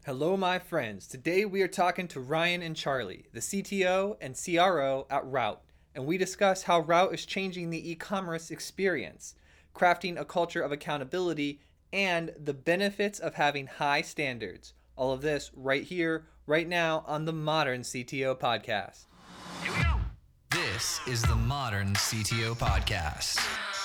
Hello, my friends. Today we are talking to Ryan and Charlie, the CTO and CRO at Route, and we discuss how Route is changing the e commerce experience, crafting a culture of accountability, and the benefits of having high standards. All of this right here, right now on the Modern CTO Podcast. This is the Modern CTO Podcast.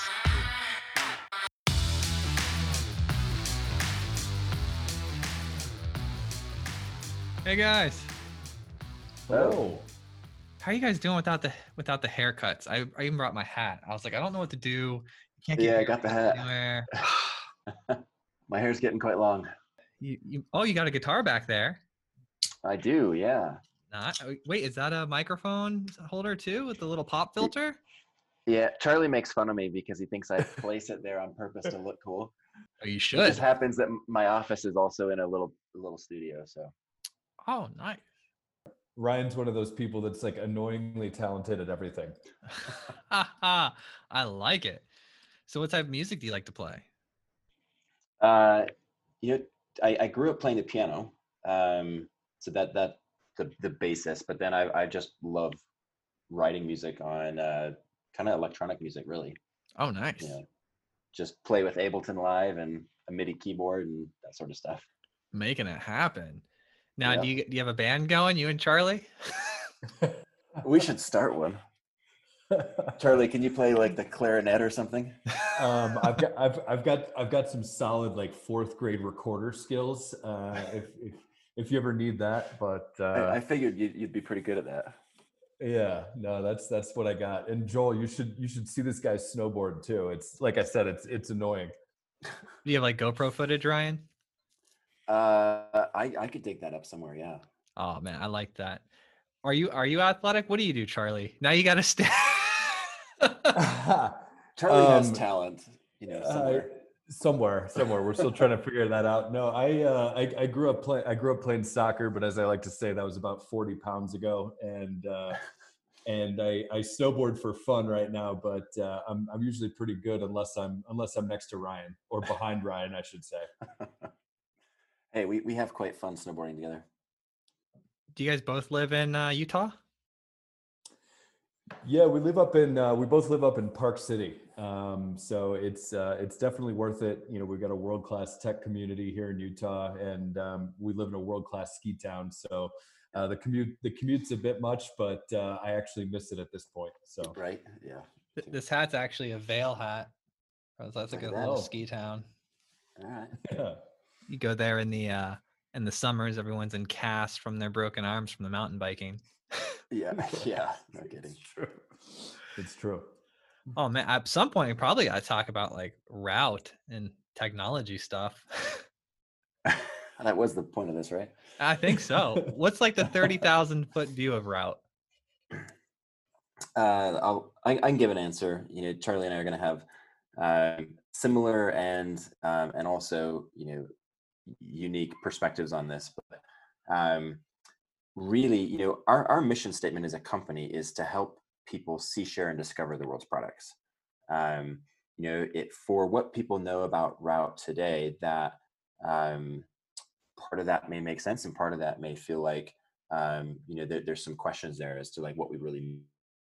Hey guys, Oh, how are you guys doing without the haircuts? I even brought my hat. I was like, I don't know what to do. You can't get yeah, I got the haircuts hat. anywhere. My hair's getting quite long. You got a guitar back there. I do, yeah. Wait, is that a microphone holder too with the little pop filter? Yeah, Charlie makes fun of me because he thinks I place it there on purpose to look cool. Oh, you It should. just happens that my office is also in a little studio, so. Oh, nice. Ryan's one of those people that's like annoyingly talented at everything. I like it. So what type of music do you like to play? You know, I grew up playing the piano, so that the basis. But then I just love writing music on kind of electronic music, really. Oh, nice. You know, just play with Ableton Live and a MIDI keyboard and that sort of stuff. Making it happen. Now, Yeah. do you have a band going, you and Charlie? We should start one. Charlie, can you play like the clarinet or something? I've got some solid like fourth grade recorder skills. If you ever need that, but I figured you'd be pretty good at that. yeah, no, that's what I got. And Joel, you should see this guy's snowboard too. It's like I said, it's annoying. Do you have like GoPro footage, Ryan? I could dig that up somewhere. Yeah. Oh man, I like that. Are you athletic? What do you do, Charlie? Now you got to stay. Charlie has talent, somewhere. We're still trying to figure that out. No, I grew up playing soccer, but as I like to say, that was about 40 pounds ago, and I snowboard for fun right now. But I'm usually pretty good unless I'm next to Ryan or behind Ryan, I should say. Hey, we have quite fun snowboarding together. Do you guys both live in Utah? Yeah, we both live up in Park City. So it's definitely worth it. You know, we've got a world-class tech community here in Utah, and we live in a world-class ski town. So the commute's a bit much, but I actually miss it at this point. So right, yeah. This hat's actually a Vail hat. That's like a little ski town. All right. yeah. You go there in the summers, everyone's in casts from their broken arms from the mountain biking. Yeah, no kidding. It's true. Oh man, at some point probably I talk about like Route and technology stuff. That was the point of this, right? I think so. What's like the 30,000-foot view of Route? I can give an answer. You know, Charlie and I are going to have similar and also unique perspectives on this, but really, our mission statement as a company is to help people see, share, and discover the world's products. For what people know about Route today, that part of that may make sense, and part of that may feel like there's some questions there as to like what we really mean.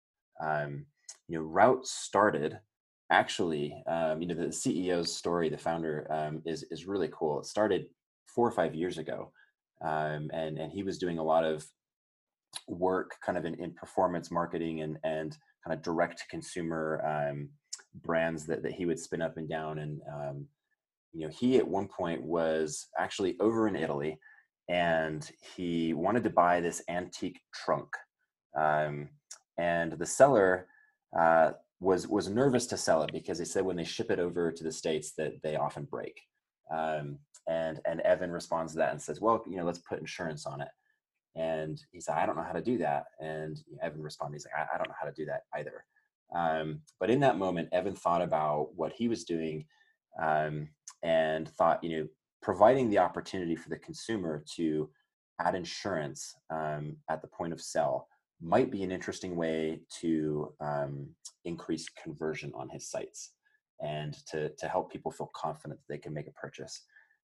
Route started actually, the CEO's story, the founder, is really cool. It started 4 or 5 years ago. And he was doing a lot of work kind of in performance marketing and kind of direct to consumer brands that he would spin up and down. And, he at one point was actually over in Italy, and he wanted to buy this antique trunk. And the seller was nervous to sell it because they said when they ship it over to the States that they often break. And Evan responds to that and says, well, let's put insurance on it. And he said, I don't know how to do that. And Evan responded, he's like, I don't know how to do that either. But in that moment, Evan thought about what he was doing and thought, providing the opportunity for the consumer to add insurance at the point of sale might be an interesting way to increase conversion on his sites and to help people feel confident that they can make a purchase.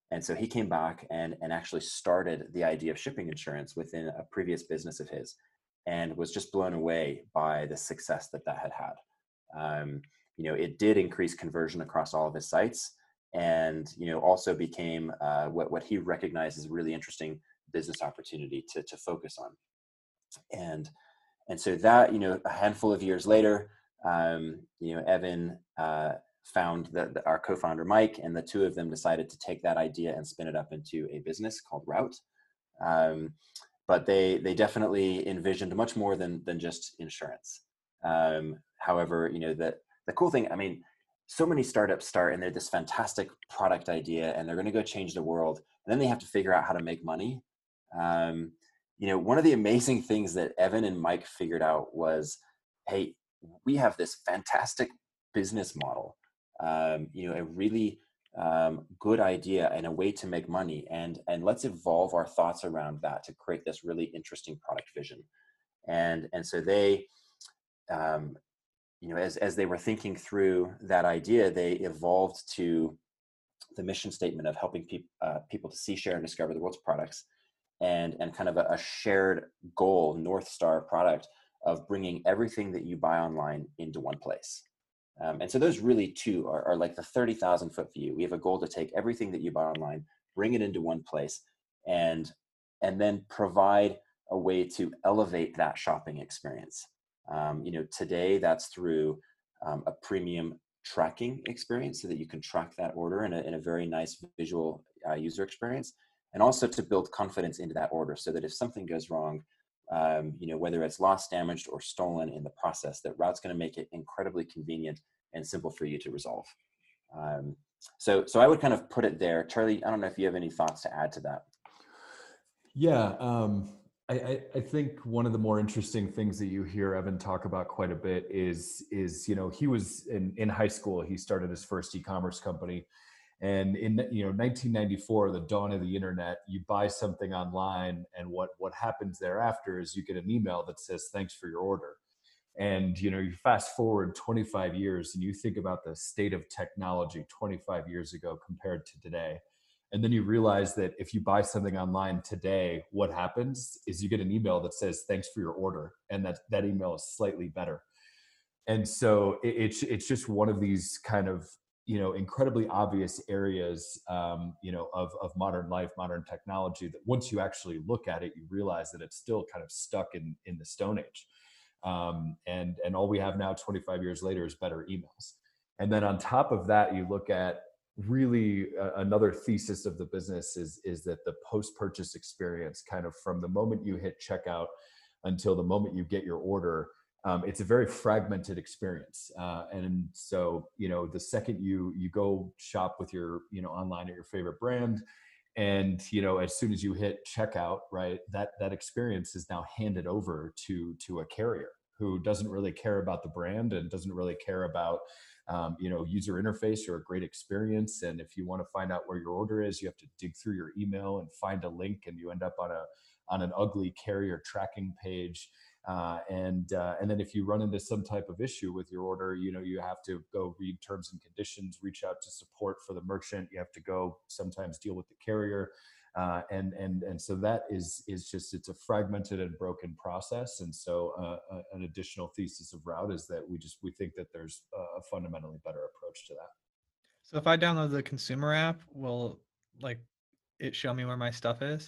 And so he came back and actually started the idea of shipping insurance within a previous business of his, and was just blown away by the success that that had had. It did increase conversion across all of his sites, and also became what he recognized as a really interesting business opportunity to focus on. And so that, a handful of years later, Evan found that our co-founder Mike, and the two of them decided to take that idea and spin it up into a business called Route. But they definitely envisioned much more than just insurance. However, the cool thing, I mean, so many startups start and they're this fantastic product idea and they're going to go change the world, and then they have to figure out how to make money. One of the amazing things that Evan and Mike figured out was, hey, we have this fantastic business model, a really good idea and a way to make money, and let's evolve our thoughts around that to create this really interesting product vision. And so they, as they were thinking through that idea, they evolved to the mission statement of helping people to see, share, and discover the world's products, and kind of a shared goal, North Star product of bringing everything that you buy online into one place. And so those really two are like the 30,000 foot view. We have a goal to take everything that you buy online, bring it into one place, and then provide a way to elevate that shopping experience. Today that's through a premium tracking experience, so that you can track that order in a very nice visual user experience, and also to build confidence into that order, so that if something goes wrong, whether it's lost, damaged, or stolen in the process, that Route's going to make it incredibly convenient and simple for you to resolve. So I would kind of put it there. Charlie, I don't know if you have any thoughts to add to that. Yeah, I think one of the more interesting things that you hear Evan talk about quite a bit is he was in high school. He started his first e-commerce company. And in 1994, the dawn of the internet, you buy something online, and what happens thereafter is you get an email that says, "Thanks for your order." And you fast forward 25 years and you think about the state of technology 25 years ago compared to today. And then you realize that if you buy something online today, what happens is you get an email that says, "Thanks for your order." And that email is slightly better. And so it's just one of these kind of incredibly obvious areas of modern life, modern technology, that once you actually look at it, you realize that it's still kind of stuck in the Stone Age. And all we have now 25 years later is better emails. And then on top of that, you look at really another thesis of the business is that the post-purchase experience, kind of from the moment you hit checkout until the moment you get your order, it's a very fragmented experience. And so, the second you go shop with your, online at your favorite brand, and, as soon as you hit checkout, right, that experience is now handed over to a carrier who doesn't really care about the brand and doesn't really care about, user interface or a great experience. And if you want to find out where your order is, you have to dig through your email and find a link, and you end up on an ugly carrier tracking page. And then if you run into some type of issue with your order, you have to go read terms and conditions, reach out to support for the merchant. You have to go sometimes deal with the carrier. And so that is just, it's a fragmented and broken process. And so an additional thesis of Route is that we think that there's a fundamentally better approach to that. So if I download the consumer app, will it show me where my stuff is?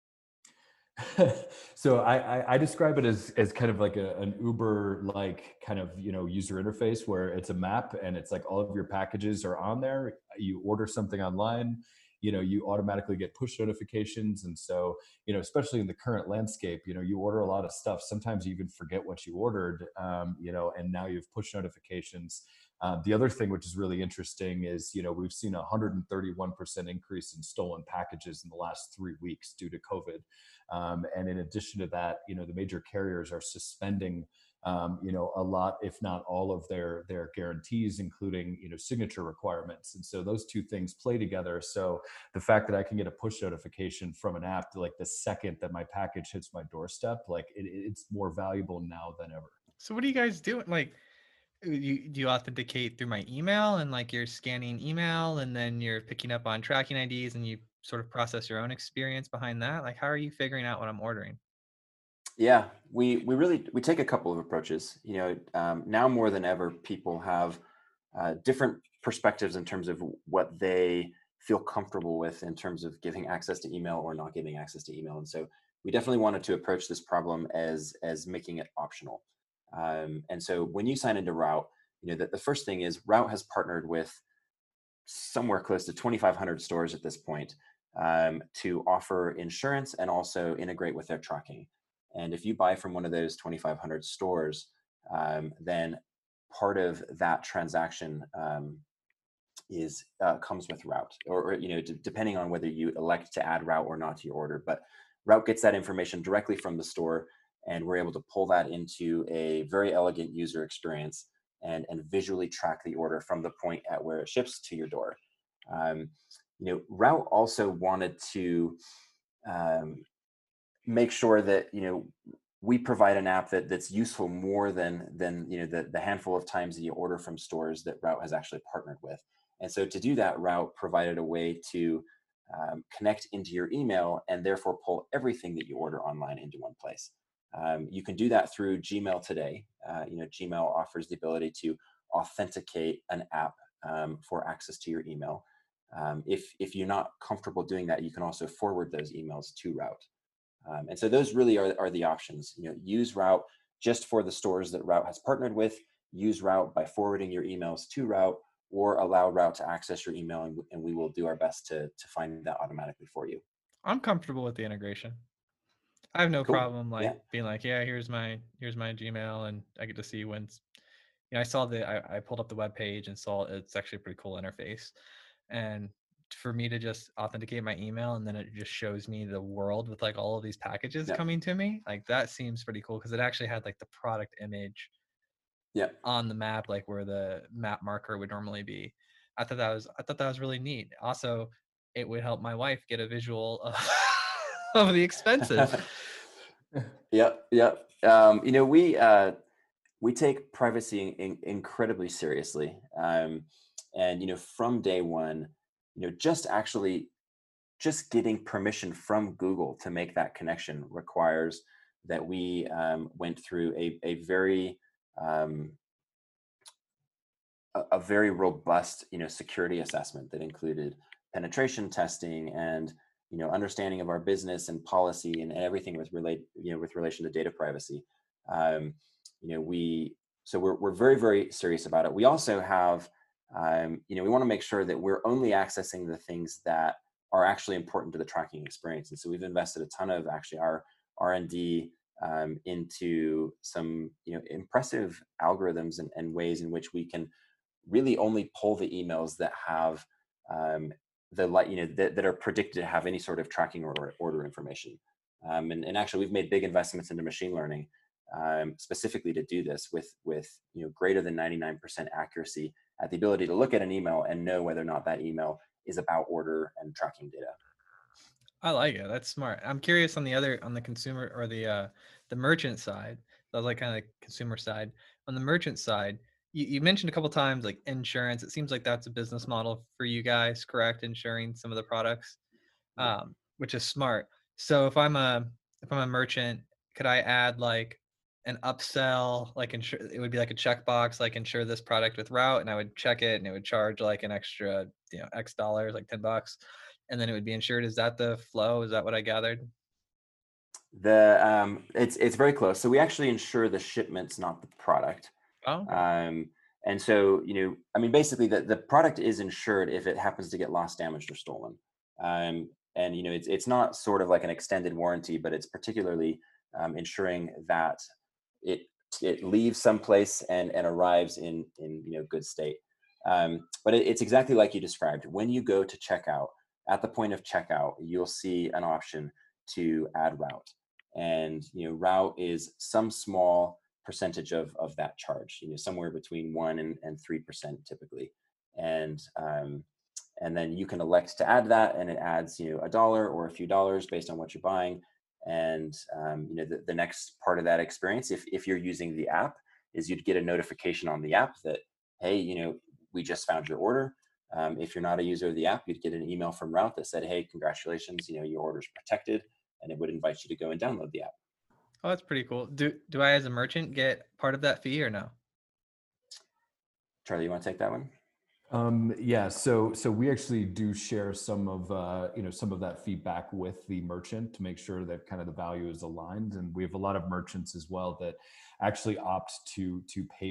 So I describe it as kind of like an Uber like kind of user interface, where it's a map and it's like all of your packages are on there. You order something online, you automatically get push notifications. And so especially in the current landscape, you order a lot of stuff, sometimes you even forget what you ordered, and now you have push notifications. The other thing which is really interesting is, we've seen a 131% increase in stolen packages in the last 3 weeks due to COVID. And in addition to that, the major carriers are suspending, a lot, if not all of their guarantees, including, signature requirements. And so those two things play together. So the fact that I can get a push notification from an app like the second that my package hits my doorstep, it's more valuable now than ever. So what are you guys doing? Do you authenticate through my email, and you're scanning email, and then you're picking up on tracking IDs, and you sort of process your own experience behind that? Like, how are you figuring out what I'm ordering? Yeah, we take a couple of approaches. Now more than ever, people have different perspectives in terms of what they feel comfortable with in terms of giving access to email or not giving access to email. And so we definitely wanted to approach this problem as making it optional. And so when you sign into Route, the first thing is Route has partnered with somewhere close to 2,500 stores at this point, to offer insurance and also integrate with their tracking. And if you buy from one of those 2,500 stores, then part of that transaction is comes with Route, or depending on whether you elect to add Route or not to your order. But Route gets that information directly from the store, and we're able to pull that into a very elegant user experience and visually track the order from the point at where it ships to your door. Um, Route also wanted to make sure that we provide an app that's useful more than the handful of times that you order from stores that Route has actually partnered with. And so to do that, Route provided a way to connect into your email and therefore pull everything that you order online into one place. You can do that through Gmail today. Gmail offers the ability to authenticate an app for access to your email. If you're not comfortable doing that, you can also forward those emails to Route. And so those really are the options. Use Route just for the stores that Route has partnered with. Use Route by forwarding your emails to Route, or allow Route to access your email, and we will do our best to find that automatically for you. I'm comfortable with the integration. I have no Cool. problem like Yeah. being like, yeah, here's my Gmail, and I get to see when's. I saw I pulled up the web page and saw it's actually a pretty cool interface, and for me to just authenticate my email and then it just shows me the world with like all of these packages Yeah. coming to me, like that seems pretty cool because it actually had like the product image Yeah. on the map, like where the map marker would normally be. I thought that was really neat. Also, it would help my wife get a visual of, of the expenses. Yep. Yep. We take privacy incredibly seriously. And from day one, just getting permission from Google to make that connection requires that we went through um, a very robust security assessment that included penetration testing and understanding of our business and policy and everything with relation to data privacy. um, we're very, very serious about it. We also have we want to make sure that we're only accessing the things that are actually important to the tracking experience. And so we've invested a ton of actually our R&D into some impressive algorithms and ways in which we can really only pull the emails that have that are predicted to have any sort of tracking or order information. And actually, we've made big investments into machine learning specifically to do this with greater than 99% accuracy at the ability to look at an email and know whether or not that email is about order and tracking data. I like it. That's smart. I'm curious on the consumer or the merchant side. That was like kind of the consumer side. On the merchant side, you mentioned a couple times like insurance. It seems like that's a business model for you guys, correct? Insuring some of the products, which is smart. So if I'm a merchant, could I add like an upsell, like insure? It would be like a checkbox, like insure this product with Route, and I would check it, and it would charge like an extra, X dollars, like $10, and then it would be insured. Is that the flow? Is that what I gathered? It's very close. So we actually insure the shipments, not the product. Oh, okay. And so basically the product is insured if it happens to get lost, damaged, or stolen. And it's not sort of like an extended warranty, but it's particularly ensuring that it it leaves someplace and arrives in good state. But it's exactly like you described. When you go to checkout, at the point of checkout, you'll see an option to add Route, and Route is some small percentage of that charge. Somewhere between 1% and 3% typically, and then you can elect to add that, and it adds a dollar or a few dollars based on what you're buying. And the next part of that experience, if you're using the app, is you'd get a notification on the app that, hey, we just found your order. If you're not a user of the app, you'd get an email from Route that said, "Hey, congratulations, your order's protected," and it would invite you to go and download the app. Oh, that's pretty cool. Do I as a merchant get part of that fee or no? Charlie, you want to take that one? Yeah, so we actually do share some of some of that feedback with the merchant to make sure that kind of the value is aligned, and we have a lot of merchants as well that actually opt to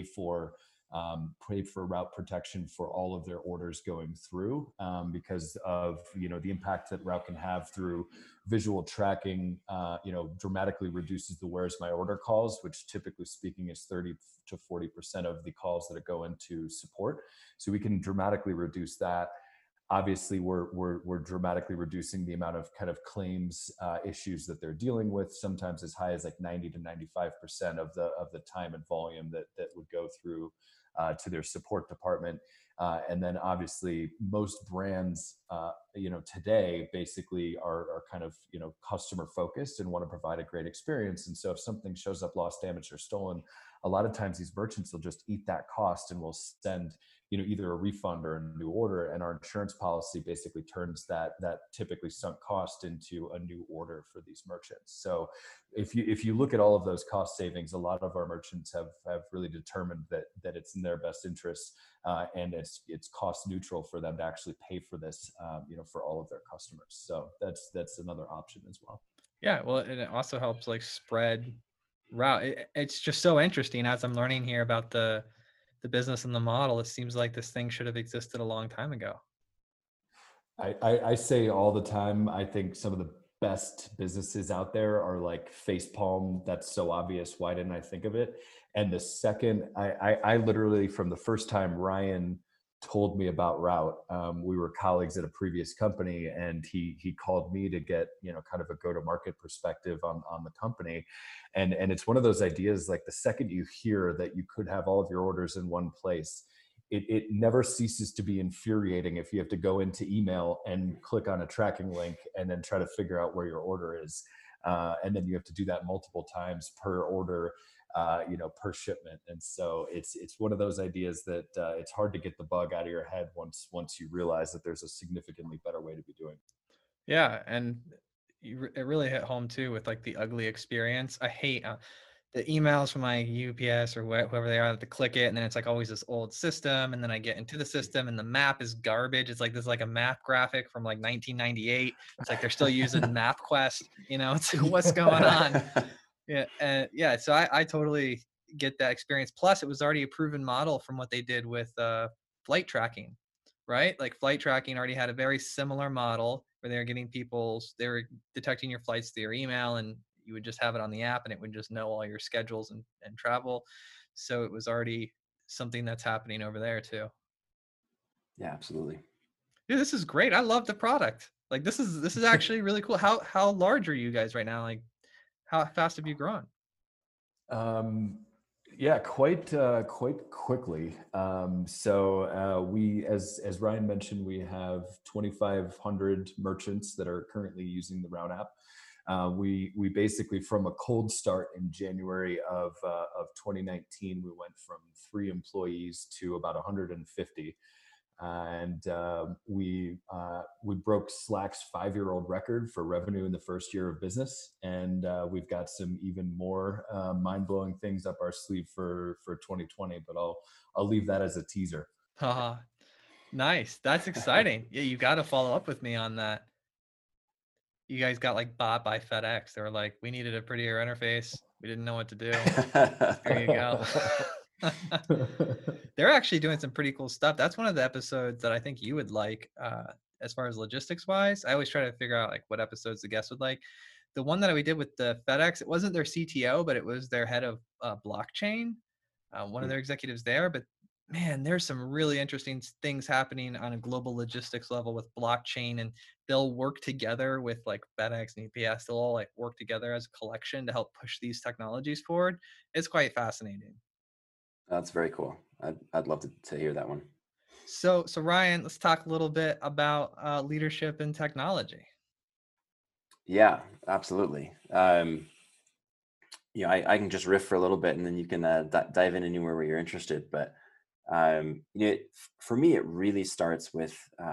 pay for route protection for all of their orders going through, because of the impact that Route can have through visual tracking. Dramatically reduces the "where's my order" calls, which typically speaking is 30 to 40% of the calls that go into support. So we can dramatically reduce that. Obviously, we're dramatically reducing the amount of kind of claims issues that they're dealing with, sometimes as high as like 90 to 95% of the time and volume that would go through to their support department. And then obviously most brands, today basically are kind of, customer focused and want to provide a great experience. And so if something shows up lost, damaged, or stolen, a lot of times these merchants will just eat that cost and will send, either a refund or a new order. And our insurance policy basically turns that typically sunk cost into a new order for these merchants. So if you look at all of those cost savings, a lot of our merchants have really determined that it's in their best interest, and it's cost neutral for them to actually pay for this, for all of their customers. So that's another option as well. Yeah, well, and it also helps like spread Route. It's just so interesting as I'm learning here about the business and the model. It seems like this thing should have existed a long time ago. I say all the time, I think some of the best businesses out there are like Facepalm. That's so obvious. Why didn't I think of it? And the second, I literally, from the first time Ryan told me about Route, we were colleagues at a previous company, and he called me to get, kind of a go-to-market perspective on the company. And it's one of those ideas, like the second you hear that you could have all of your orders in one place, it never ceases to be infuriating if you have to go into email and click on a tracking link and then try to figure out where your order is. And then you have to do that multiple times per order, per shipment. And so it's one of those ideas that it's hard to get the bug out of your head once you realize that there's a significantly better way to be doing it. Yeah, and it really hit home too with like the ugly experience. I hate the emails from my UPS or whoever they are. I have to click it, and then it's like always this old system, and then I get into the system, and the map is garbage. It's like this like a map graphic from like 1998. It's like they're still using MapQuest. It's like, what's going on? Yeah, yeah. So I totally get that experience. Plus, it was already a proven model from what they did with flight tracking, right? Like flight tracking already had a very similar model where they were detecting your flights through your email, and you would just have it on the app and it would just know all your schedules and travel. So it was already something that's happening over there too. Yeah, absolutely. Dude, this is great. I love the product. Like this is actually really cool. How large are you guys right now? Like how fast have you grown? Yeah, quite quickly. We, as Ryan mentioned, we have 2,500 merchants that are currently using the Route app. We basically, from a cold start in January of 2019, we went from 3 employees to about 150. And we broke Slack's 5-year-old record for revenue in the first year of business, and we've got some even more mind-blowing things up our sleeve for 2020. But I'll leave that as a teaser. Nice, that's exciting. Yeah, you got to follow up with me on that. You guys got like bought by FedEx. They were like, we needed a prettier interface. We didn't know what to do. There you go. They're actually doing some pretty cool stuff. That's one of the episodes that I think you would like, as far as logistics wise. I always try to figure out like what episodes the guests would like. The one that we did with the FedEx, it wasn't their CTO, but it was their head of blockchain, one of their executives there. But man, there's some really interesting things happening on a global logistics level with blockchain, and they'll work together with like FedEx and UPS. They'll all like work together as a collection to help push these technologies forward. It's quite fascinating. That's very cool. I'd love to hear that one. So Ryan, let's talk a little bit about leadership and technology. Yeah, absolutely. I can just riff for a little bit, and then you can dive in anywhere where you're interested. But For me, it really starts with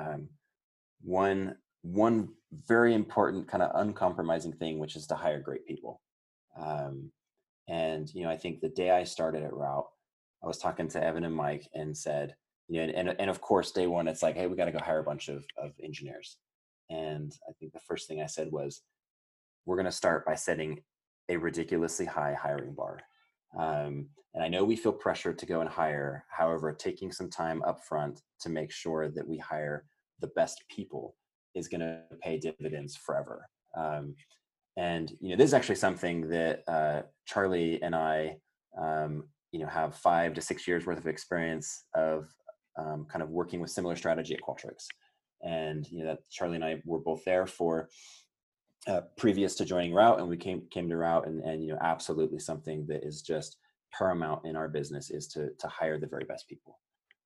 one very important kind of uncompromising thing, which is to hire great people. Um, and I think the day I started at Route, I was talking to Evan and Mike and said, and of course, day one, it's like, hey, we got to go hire a bunch of engineers. And I think the first thing I said was, we're going to start by setting a ridiculously high hiring bar. And I know we feel pressure to go and hire. However, taking some time up front to make sure that we hire the best people is going to pay dividends forever. And this is actually something that Charlie and I, have 5 to 6 years worth of experience of kind of working with similar strategy at Qualtrics. And that Charlie and I were both there for previous to joining Route, and we came to Route, and absolutely something that is just paramount in our business is to hire the very best people.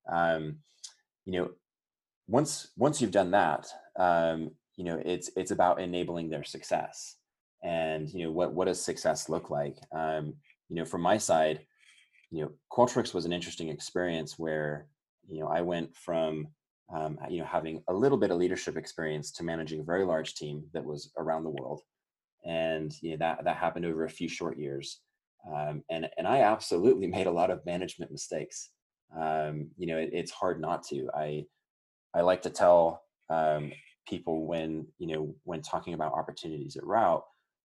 Once you've done that, it's about enabling their success. And what does success look like? From my side, Qualtrics was an interesting experience where I went from having a little bit of leadership experience to managing a very large team that was around the world, and that happened over a few short years, and I absolutely made a lot of management mistakes. It's hard not to. I like to tell people when talking about opportunities at Route,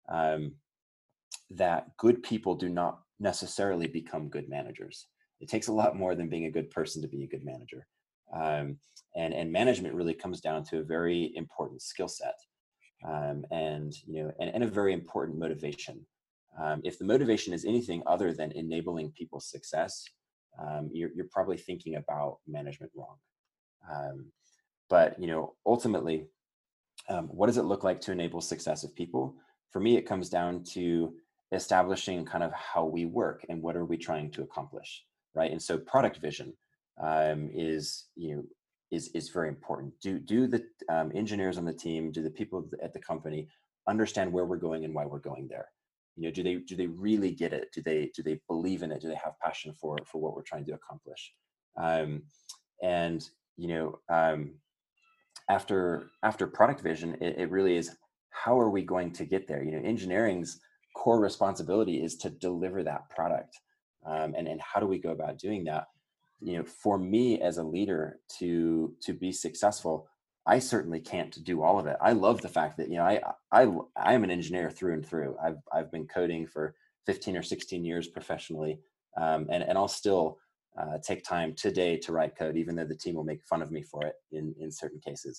that good people do not necessarily become good managers. It takes a lot more than being a good person to be a good manager. And management really comes down to a very important skill set, and a very important motivation. If the motivation is anything other than enabling people's success, you're probably thinking about management wrong. But ultimately, what does it look like to enable success of people? For me, it comes down to establishing kind of how we work and what are we trying to accomplish, right? And so product vision is very important. Do the engineers on the team, do the people at the company understand where we're going and why we're going there? Do they really get it? Do they believe in it? Do they have passion for what we're trying to accomplish? And after product vision, it really is, how are we going to get there? Engineering's core responsibility is to deliver that product, and how do we go about doing that? For me as a leader to be successful, I certainly can't do all of it. I love the fact that I am an engineer through and through. I've been coding for 15 or 16 years professionally, and I'll still take time today to write code, even though the team will make fun of me for it in certain cases.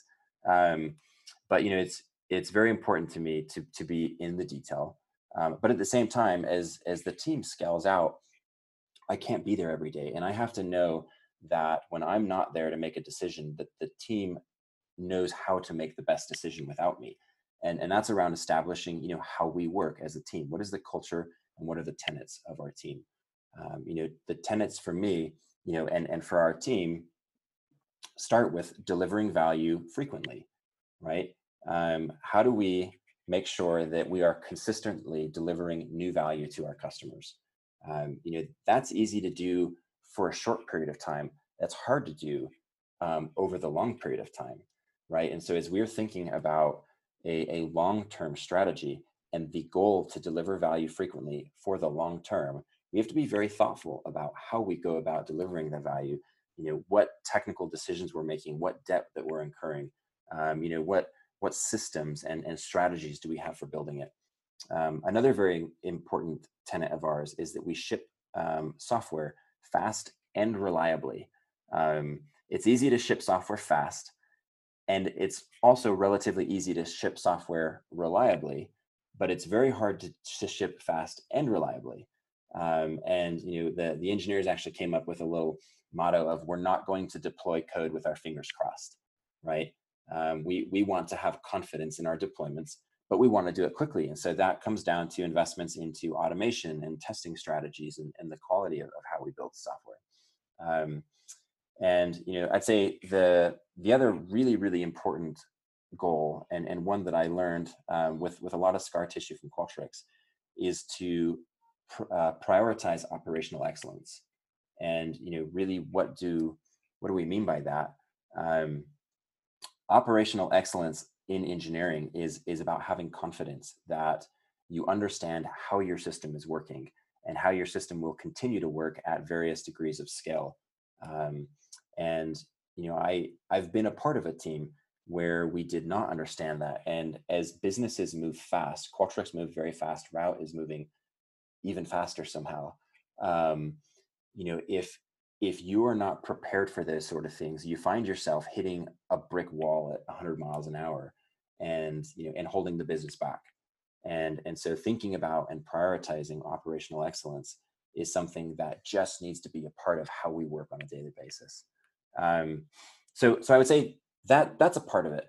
But it's very important to me to be in the detail. But at the same time, as the team scales out, I can't be there every day, and I have to know that when I'm not there to make a decision, that the team knows how to make the best decision without me. And that's around establishing how we work as a team. What is the culture and what are the tenets of our team? The tenets for me, and for our team, start with delivering value frequently, right? How do we make sure that we are consistently delivering new value to our customers? That's easy to do for a short period of time. That's hard to do over the long period of time, right? And so as we're thinking about a long-term strategy and the goal to deliver value frequently for the long term, we have to be very thoughtful about how we go about delivering the value, what technical decisions we're making, what debt that we're incurring, what systems and strategies do we have for building it. Another very important tenet of ours is that we ship software fast and reliably. It's easy to ship software fast, and it's also relatively easy to ship software reliably, but it's very hard to ship fast and reliably. And the engineers actually came up with a little motto of, we're not going to deploy code with our fingers crossed, right? We want to have confidence in our deployments, but we want to do it quickly. And so that comes down to investments into automation and testing strategies and the quality of how we build software. And I'd say the other really, really important goal, and one that I learned with a lot of scar tissue from Qualtrics, is to prioritize operational excellence. And really, what do we mean by that? Operational excellence in engineering is about having confidence that you understand how your system is working and how your system will continue to work at various degrees of scale. And I've been a part of a team where we did not understand that. And as businesses move fast, Qualtrics moved very fast. Route is moving even faster somehow. If you are not prepared for those sort of things, you find yourself hitting a brick wall at 100 miles an hour, and holding the business back. And so thinking about and prioritizing operational excellence is something that just needs to be a part of how we work on a daily basis. So I would say that that's a part of it.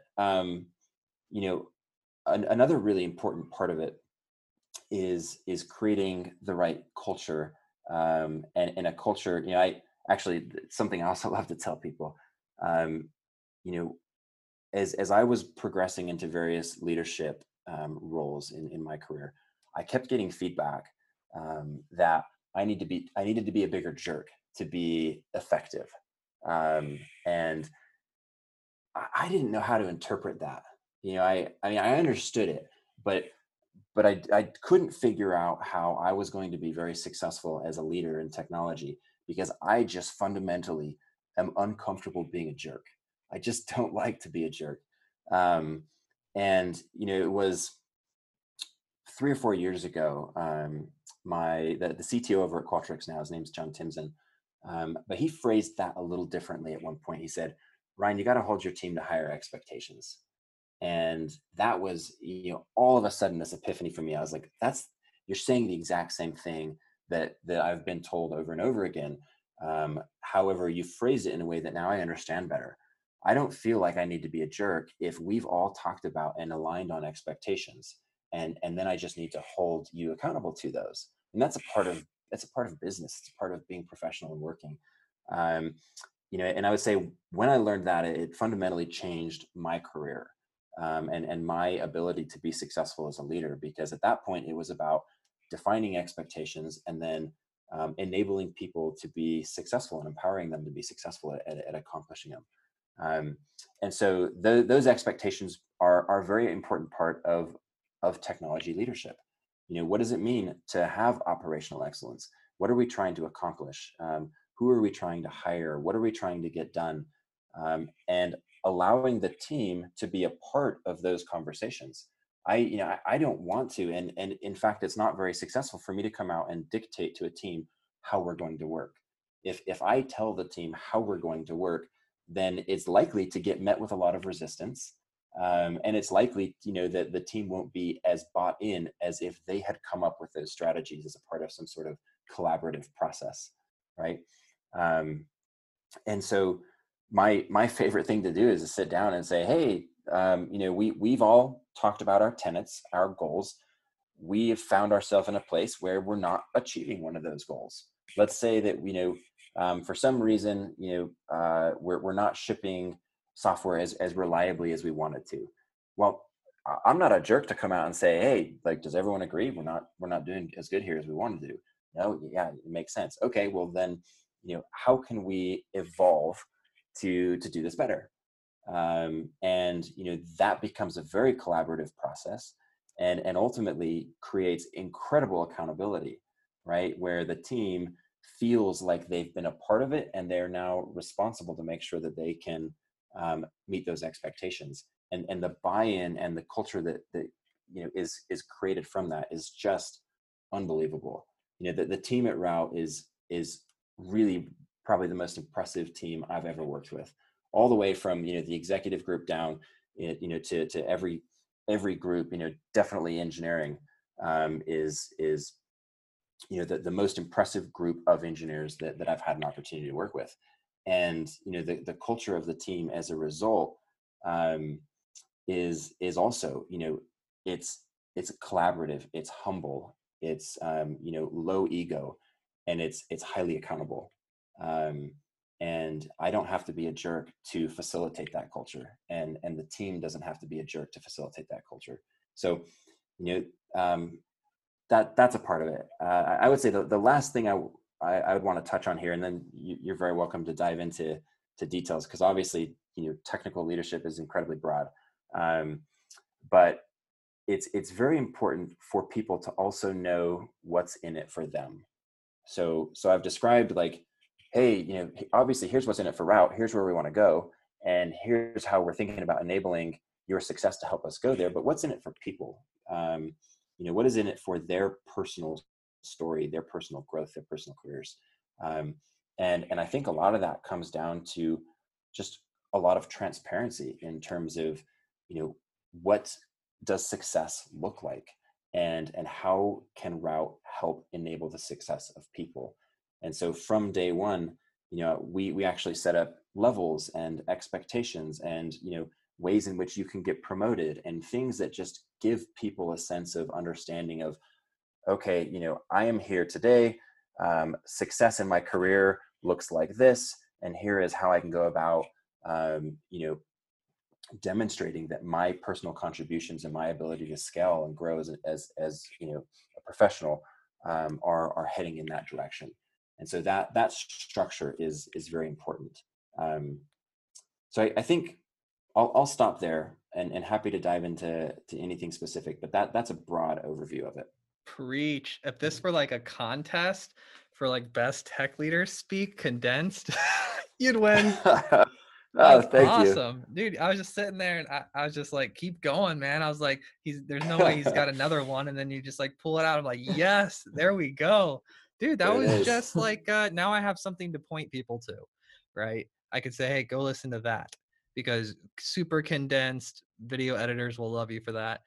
Another really important part of it is creating the right culture, and a culture. I actually, something I also love to tell people. As I was progressing into various leadership roles in my career, I kept getting feedback that I needed to be a bigger jerk to be effective, and I didn't know how to interpret that. I mean, I understood it, but I couldn't figure out how I was going to be very successful as a leader in technology, because I just fundamentally am uncomfortable being a jerk. I just don't like to be a jerk. And it was 3 or 4 years ago. The CTO over at Qualtrics now, his name's John Timson, but he phrased that a little differently at one point. He said, "Ryan, you got to hold your team to higher expectations." And that was, all of a sudden this epiphany for me. I was like, you're saying the exact same thing that I've been told over and over again. However, you phrase it in a way that now I understand better. I don't feel like I need to be a jerk if we've all talked about and aligned on expectations. And then I just need to hold you accountable to those. And that's a part of business. It's a part of being professional and working. And I would say when I learned that, it fundamentally changed my career. And my ability to be successful as a leader, because at that point it was about defining expectations and then enabling people to be successful and empowering them to be successful at accomplishing them. And so those expectations are a very important part of technology leadership. What does it mean to have operational excellence? What are we trying to accomplish? Who are we trying to hire? What are we trying to get done? And allowing the team to be a part of those conversations. I don't want to, and in fact, it's not very successful for me to come out and dictate to a team how we're going to work. If I tell the team how we're going to work, then it's likely to get met with a lot of resistance, and it's likely that the team won't be as bought in as if they had come up with those strategies as a part of some sort of collaborative process, right? And so my favorite thing to do is to sit down and say, hey, we've all talked about our tenets, our goals. We have found ourselves in a place where we're not achieving one of those goals. Let's say that for some reason we're not shipping software as reliably as we wanted to. Well, I'm not a jerk to come out and say, hey, like, does everyone agree we're not doing as good here as we wanted to do? No, yeah, it makes sense. Okay, well then, how can we evolve to do this better? And that becomes a very collaborative process, and ultimately creates incredible accountability, right? Where the team feels like they've been a part of it, and they're now responsible to make sure that they can meet those expectations. And the buy-in and the culture that is created from that is just unbelievable. The team at Route is really probably the most impressive team I've ever worked with, all the way from the executive group down to every group. Definitely engineering is the most impressive group of engineers that I've had an opportunity to work with. And the culture of the team as a result is also it's collaborative, it's humble, it's low ego, and it's highly accountable. And I don't have to be a jerk to facilitate that culture, and the team doesn't have to be a jerk to facilitate that culture. So that's a part of it. I would say the last thing I would want to touch on here, and then you're very welcome to dive into details, because obviously, technical leadership is incredibly broad. But it's very important for people to also know what's in it for them. So I've described, like, hey, obviously here's what's in it for Route. Here's where we want to go, and here's how we're thinking about enabling your success to help us go there. But what's in it for people? What is in it for their personal story, their personal growth, their personal careers? And I think a lot of that comes down to just a lot of transparency in terms of, what does success look like, and how can Route help enable the success of people? And so from day one, we actually set up levels and expectations, and ways in which you can get promoted, and things that just give people a sense of understanding of, okay, I am here today. Success in my career looks like this, and here is how I can go about, demonstrating that my personal contributions and my ability to scale and grow as a professional, are heading in that direction. And so that structure is very important. So I think I'll stop there, and happy to dive into anything specific, but that's a broad overview of it. Preach. If this were like a contest for like best tech leaders speak condensed, you'd win. Oh, That's thank you. awesome, dude. I was just sitting there and I was just like, keep going, man. I was like, there's no way he's got another one. And then you just like pull it out. I'm like, yes, there we go. Dude, that There it was is. just like, now I have something to point people to, right? I could say, hey, go listen to that, because super condensed video editors will love you for that.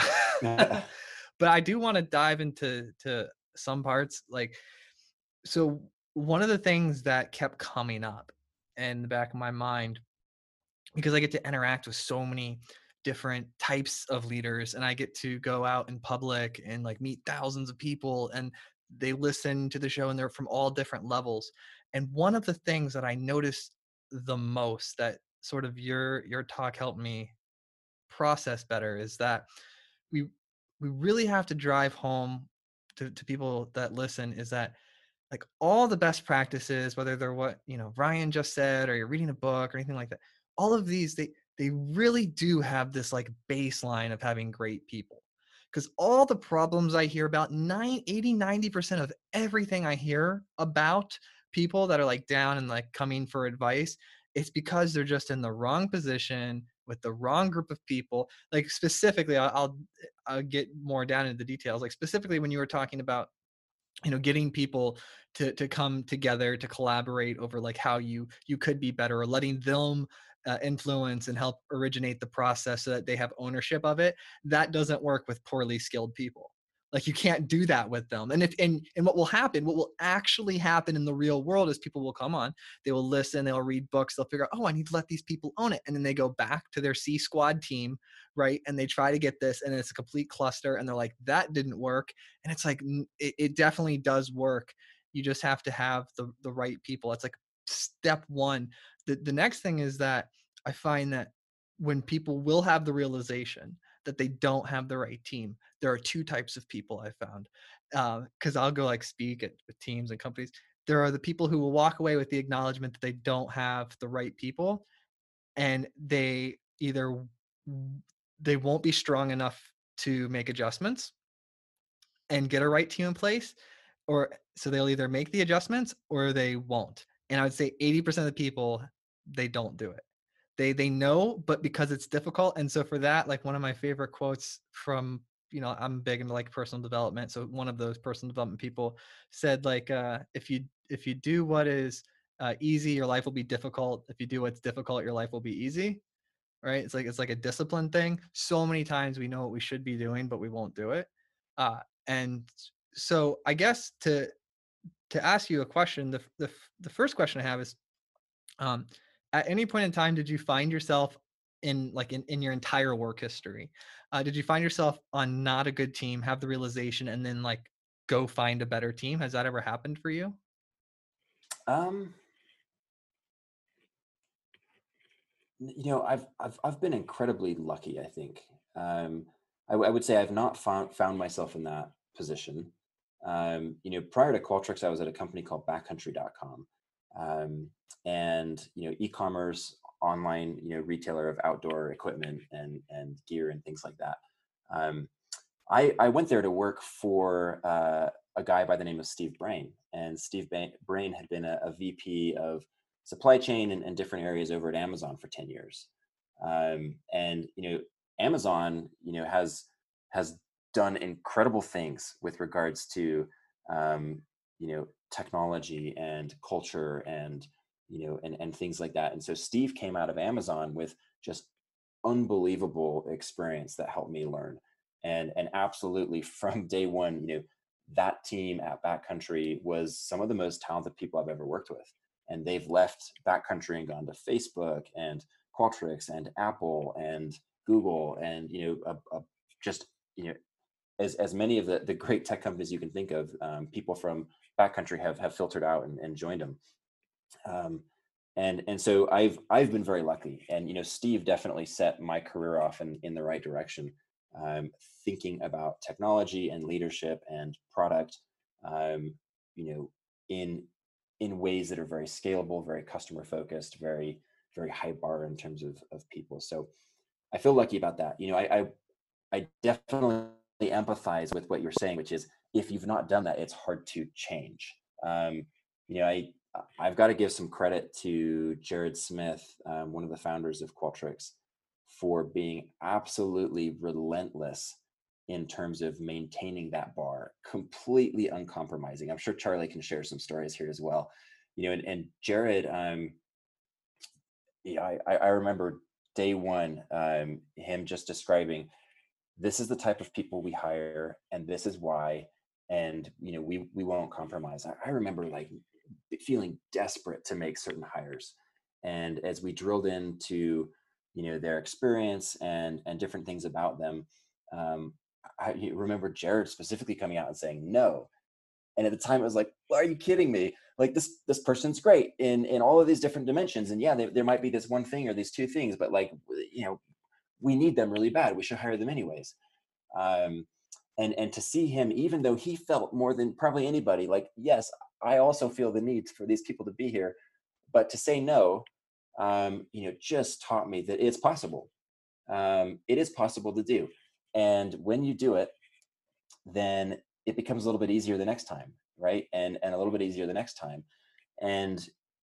But I do want to dive into some parts. Like, so one of the things that kept coming up in the back of my mind, because I get to interact with so many different types of leaders, and I get to go out in public and like meet thousands of people, and they listen to the show, and they're from all different levels. And one of the things that I noticed the most, that sort of your talk helped me process better, is that we we really have to drive home to people that listen, is that like all the best practices, whether they're what Ryan just said, or you're reading a book or anything like that, all of these, they really do have this like baseline of having great people. Because all the problems I hear about, 90% of everything I hear about people that are like down and like coming for advice, it's because they're just in the wrong position with the wrong group of people. Like specifically, I'll get more down into the details. Like specifically when you were talking about getting people to come together to collaborate over like how you could be better, or letting them influence and help originate the process so that they have ownership of it. That doesn't work with poorly skilled people. Like you can't do that with them. And what will actually happen in the real world is people will come on, they will listen, they'll read books, they'll figure out, oh, I need to let these people own it. And then they go back to their C squad team, right? And they try to get this, and it's a complete cluster, and they're like, that didn't work. And it's like, it definitely does work. You just have to have the right people. It's like step one. The next thing is that I find that when people will have the realization that they don't have the right team, there are two types of people I found. Because I'll go like speak at teams and companies. There are the people who will walk away with the acknowledgement that they don't have the right people, and they won't be strong enough to make adjustments and get a right team in place, or so they'll either make the adjustments or they won't. And I would say 80% of the people, they don't do it. They know, but because it's difficult. And so for that, like one of my favorite quotes from, I'm big into like personal development. So one of those personal development people said, like, if you do what is easy, your life will be difficult. If you do what's difficult, your life will be easy. Right? It's like a discipline thing. So many times we know what we should be doing, but we won't do it. And so I guess to ask you a question, the first question I have is, at any point in time, did you find yourself in your entire work history, did you find yourself on not a good team, have the realization, and then like go find a better team? Has that ever happened for you? Um, I've been incredibly lucky, I think. I would say I've not found myself in that position. Prior to Qualtrics, I was at a company called backcountry.com. And e-commerce, online, retailer of outdoor equipment and gear and things like that. I went there to work for a guy by the name of Steve Brain. And Steve Brain had been a VP of supply chain and different areas over at Amazon for 10 years. And Amazon, has done incredible things with regards to, technology and culture and, and things like that. And so Steve came out of Amazon with just unbelievable experience that helped me learn. And absolutely from day one, that team at Backcountry was some of the most talented people I've ever worked with. And they've left Backcountry and gone to Facebook and Qualtrics and Apple and Google and just as many of the great tech companies you can think of. People from Backcountry have filtered out and joined them. And so I've been very lucky, and Steve definitely set my career off in the right direction, thinking about technology and leadership and product, in ways that are very scalable, very customer focused, very very high bar in terms of people. So I feel lucky about that. I definitely empathize with what you're saying, which is if you've not done that, it's hard to change. I've got to give some credit to Jared Smith, one of the founders of Qualtrics, for being absolutely relentless in terms of maintaining that bar, completely uncompromising. I'm sure Charlie can share some stories here as well. And Jared, I remember day one, him just describing, this is the type of people we hire and this is why, and we won't compromise. I remember like feeling desperate to make certain hires, and as we drilled into their experience and different things about them, I remember Jared specifically coming out and saying no. And at the time it was like, well, are you kidding me? Like this person's great in all of these different dimensions, and yeah, there might be this one thing or these two things, but like we need them really bad, we should hire them anyways. And to see him, even though he felt more than probably anybody, like, yes, I also feel the need for these people to be here, but to say no, just taught me that it's possible. It is possible to do. And when you do it, then it becomes a little bit easier the next time, right? And a little bit easier the next time. And,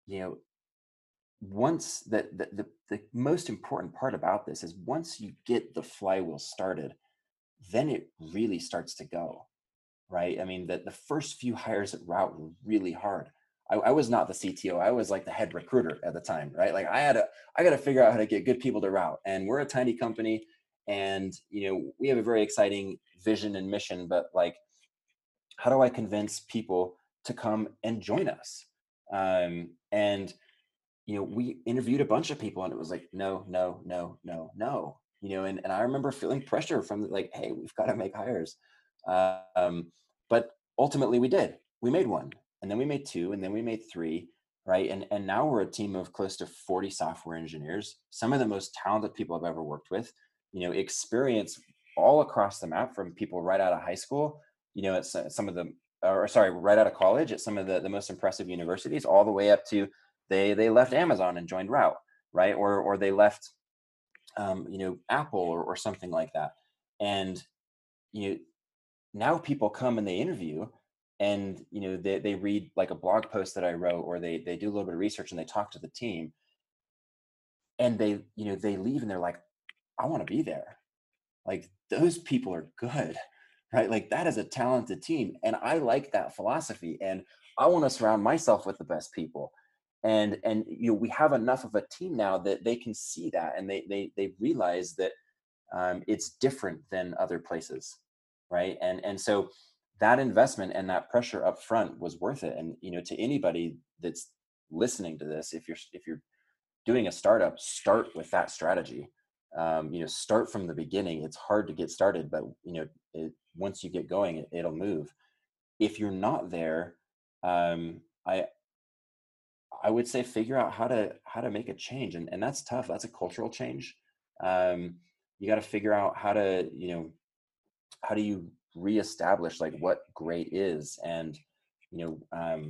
once the most important part about this is once you get the flywheel started, then it really starts to go, right? I mean, the first few hires at Route were really hard. I was not the CTO. I was like the head recruiter at the time, right? Like I got to figure out how to get good people to Route. And we're a tiny company, and we have a very exciting vision and mission, but like, how do I convince people to come and join us? And we interviewed a bunch of people, and it was like, no, no, no, no, no. And I remember feeling pressure from like, hey, we've got to make hires. But ultimately we did. We made one, and then we made two, and then we made three, right? And now we're a team of close to 40 software engineers, some of the most talented people I've ever worked with, experience all across the map, from people right out of high school, at some of the, or sorry, right out of college at some of the most impressive universities, all the way up to they left Amazon and joined Route, right? Or they left, Apple or something like that. And, now people come and they interview, and, they read like a blog post that I wrote, or they do a little bit of research and they talk to the team, and they leave and they're like, I want to be there. Like, those people are good, right? Like, that is a talented team. And I like that philosophy. And I want to surround myself with the best people. And we have enough of a team now that they can see that, and they realize that it's different than other places, right? And so that investment and that pressure up front was worth it. And to anybody that's listening to this, if you're doing a startup, start with that strategy. Start from the beginning. It's hard to get started, but once you get going, it'll move. If you're not there, I would say figure out how to make a change, and that's tough. That's a cultural change. You got to figure out how do you reestablish like what great is. And, you know,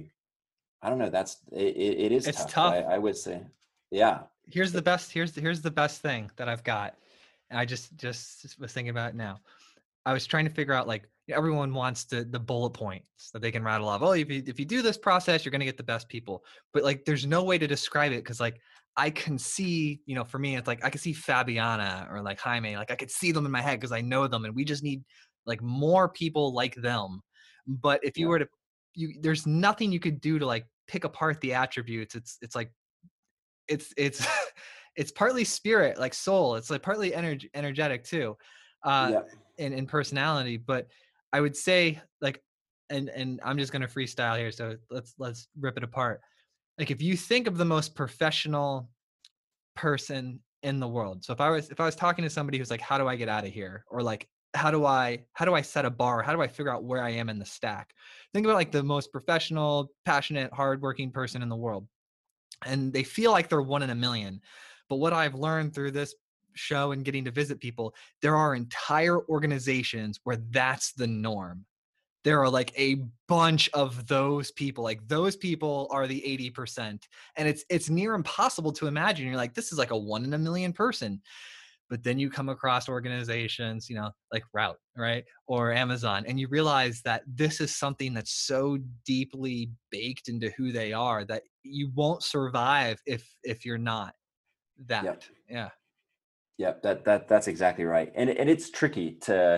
I don't know, it is It's tough, but tough. I would say, yeah. Here's the best. Here's the best thing that I've got. And I just was thinking about it now. I was trying to figure out, like, everyone wants the bullet points that they can rattle off. Oh, if you do this process, you're gonna get the best people. But like, there's no way to describe it, because like I can see, for me, it's like I can see Fabiana or like Jaime, like I could see them in my head because I know them, and we just need like more people like them. But if you Yeah. were to, there's nothing you could do to like pick apart the attributes. It's like it's it's partly spirit, like soul. It's like partly energetic too, uh Yeah. in personality. But I would say, like, and I'm just gonna freestyle here, so let's rip it apart. Like, if you think of the most professional person in the world, so if I was talking to somebody who's like, how do I get out of here, or like, how do I set a bar, how do I figure out where I am in the stack, think about like the most professional, passionate, hardworking person in the world, and they feel like they're one in a million. But what I've learned through this show and getting to visit people, there are entire organizations where that's the norm. There are like a bunch of those people. Like, those people are the 80%. And it's near impossible to imagine. You're like, this is like a one in a million person. But then you come across organizations, like Route, right? Or Amazon, and you realize that this is something that's so deeply baked into who they are that you won't survive if you're not that. Yep. Yeah. Yep. That's exactly right. And it's tricky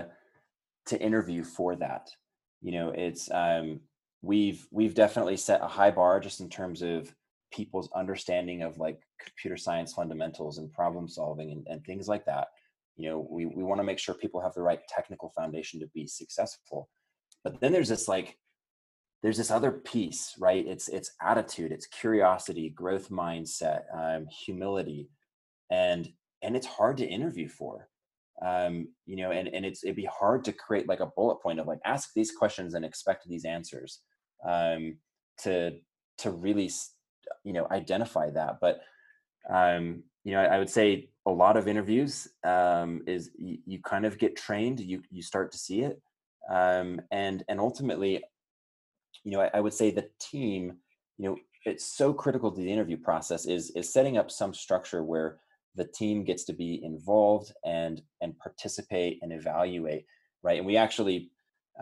to interview for that. It's we've definitely set a high bar just in terms of people's understanding of like computer science fundamentals and problem solving and things like that. We want to make sure people have the right technical foundation to be successful. But then there's this other piece, right? It's attitude, it's curiosity, growth mindset, humility, and it's hard to interview for. And it'd be hard to create like a bullet point of like, ask these questions and expect these answers, um, to really identify that. But I would say a lot of interviews, is you kind of get trained, you start to see it, and ultimately, I would say the team, it's so critical to the interview process is setting up some structure where the team gets to be involved and participate and evaluate, right? And we actually,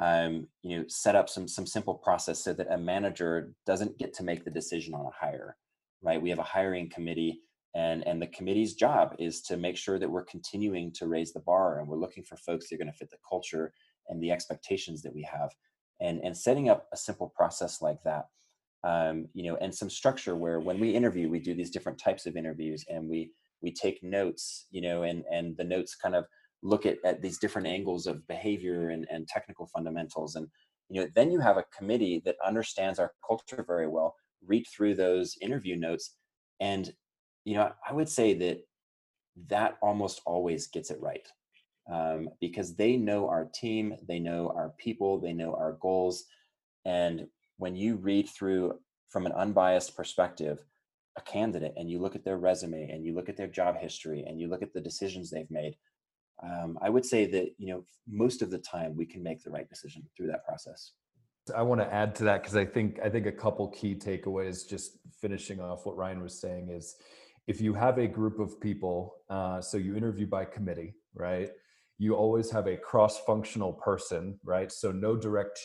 set up some simple process so that a manager doesn't get to make the decision on a hire, right? We have a hiring committee, and the committee's job is to make sure that we're continuing to raise the bar, and we're looking for folks that are going to fit the culture and the expectations that we have, and setting up a simple process like that, and some structure where when we interview, we do these different types of interviews, and we take notes, and the notes kind of look at these different angles of behavior and technical fundamentals. And then you have a committee that understands our culture very well, read through those interview notes, and I would say that almost always gets it right, because they know our team, they know our people, they know our goals. And when you read through from an unbiased perspective a candidate, and you look at their resume, and you look at their job history, and you look at the decisions they've made, I would say that most of the time we can make the right decision through that process. I want to add to that because I think a couple key takeaways, just finishing off what Ryan was saying, is if you have a group of people, so you interview by committee, right? You always have a cross-functional person, right? So no direct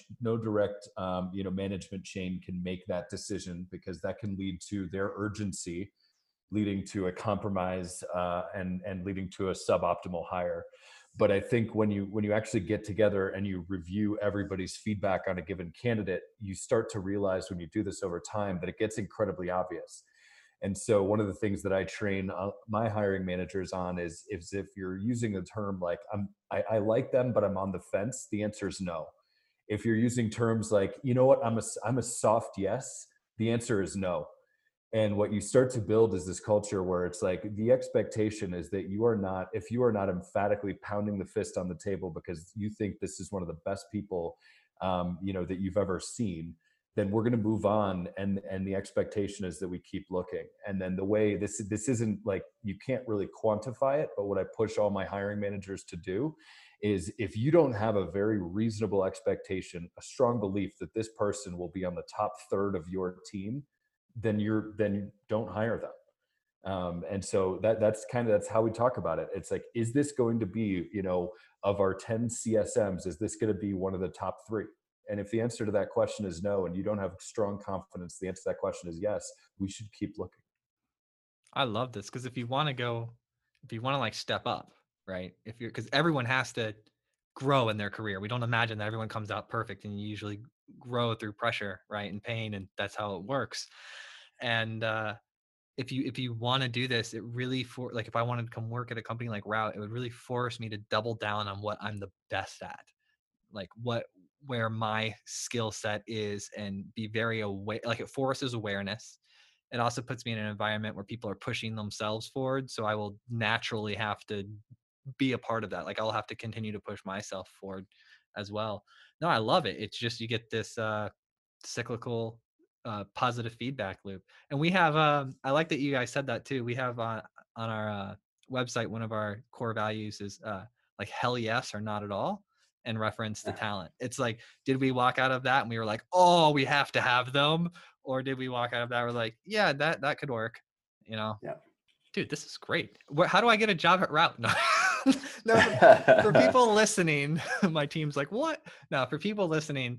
management chain can make that decision, because that can lead to their urgency, leading to a compromise, and leading to a suboptimal hire. But I think when you actually get together and you review everybody's feedback on a given candidate, you start to realize, when you do this over time, that it gets incredibly obvious. And so one of the things that I train my hiring managers on is if you're using the term like I like them, but I'm on the fence, the answer is no. If you're using terms like, you know what, I'm a soft yes, the answer is no. And what you start to build is this culture where it's like the expectation is that if you are not emphatically pounding the fist on the table because you think this is one of the best people, that you've ever seen, then we're going to move on. And the expectation is that we keep looking. And then the way this isn't like, you can't really quantify it, but what I push all my hiring managers to do is if you don't have a very reasonable expectation, a strong belief that this person will be on the top third of your team, then don't hire them. And so that's how we talk about it. It's like, is this going to be, of our 10 CSMs, is this going to be one of the top 3? And if the answer to that question is no, and you don't have strong confidence, the answer to that question is yes, we should keep looking. I love this, because if you want to like step up, right? Because everyone has to grow in their career. We don't imagine that everyone comes out perfect, and you usually grow through pressure, right? And pain, and that's how it works. And if you want to do this, it really if I wanted to come work at a company like Route, it would really force me to double down on what I'm the best at, like where my skill set is, and be very aware. Like, it forces awareness. It also puts me in an environment where people are pushing themselves forward, so I will naturally have to be a part of that. Like, I'll have to continue to push myself forward as well. No, I love it. It's just, you get this cyclical positive feedback loop. And we have I like that you guys said that too. We have on our website, one of our core values is like hell yes or not at all, in reference to talent. It's like, did we walk out of that and we were like, oh, we have to have them? Or did we walk out of that, we're like, yeah, that could work, Yeah. Dude, this is great. How do I get a job at Route? No, no, for people listening, my team's like, what? No, for people listening,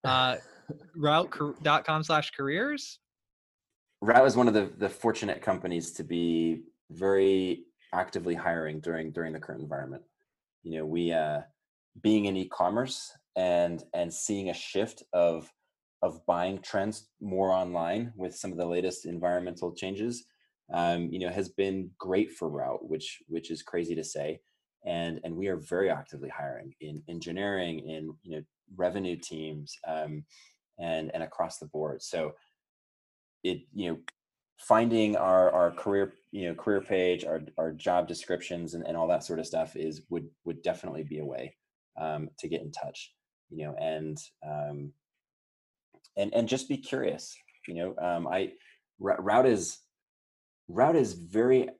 route.com/careers. Route is one of the fortunate companies to be very actively hiring during the current environment. We being in e-commerce and seeing a shift of buying trends more online with some of the latest environmental changes, has been great for Route, which is crazy to say. And we are very actively hiring in engineering, in revenue teams, and across the board. So it finding our career page, our job descriptions, and all that sort of stuff would definitely be a way to get in touch, and just be curious. Route is very,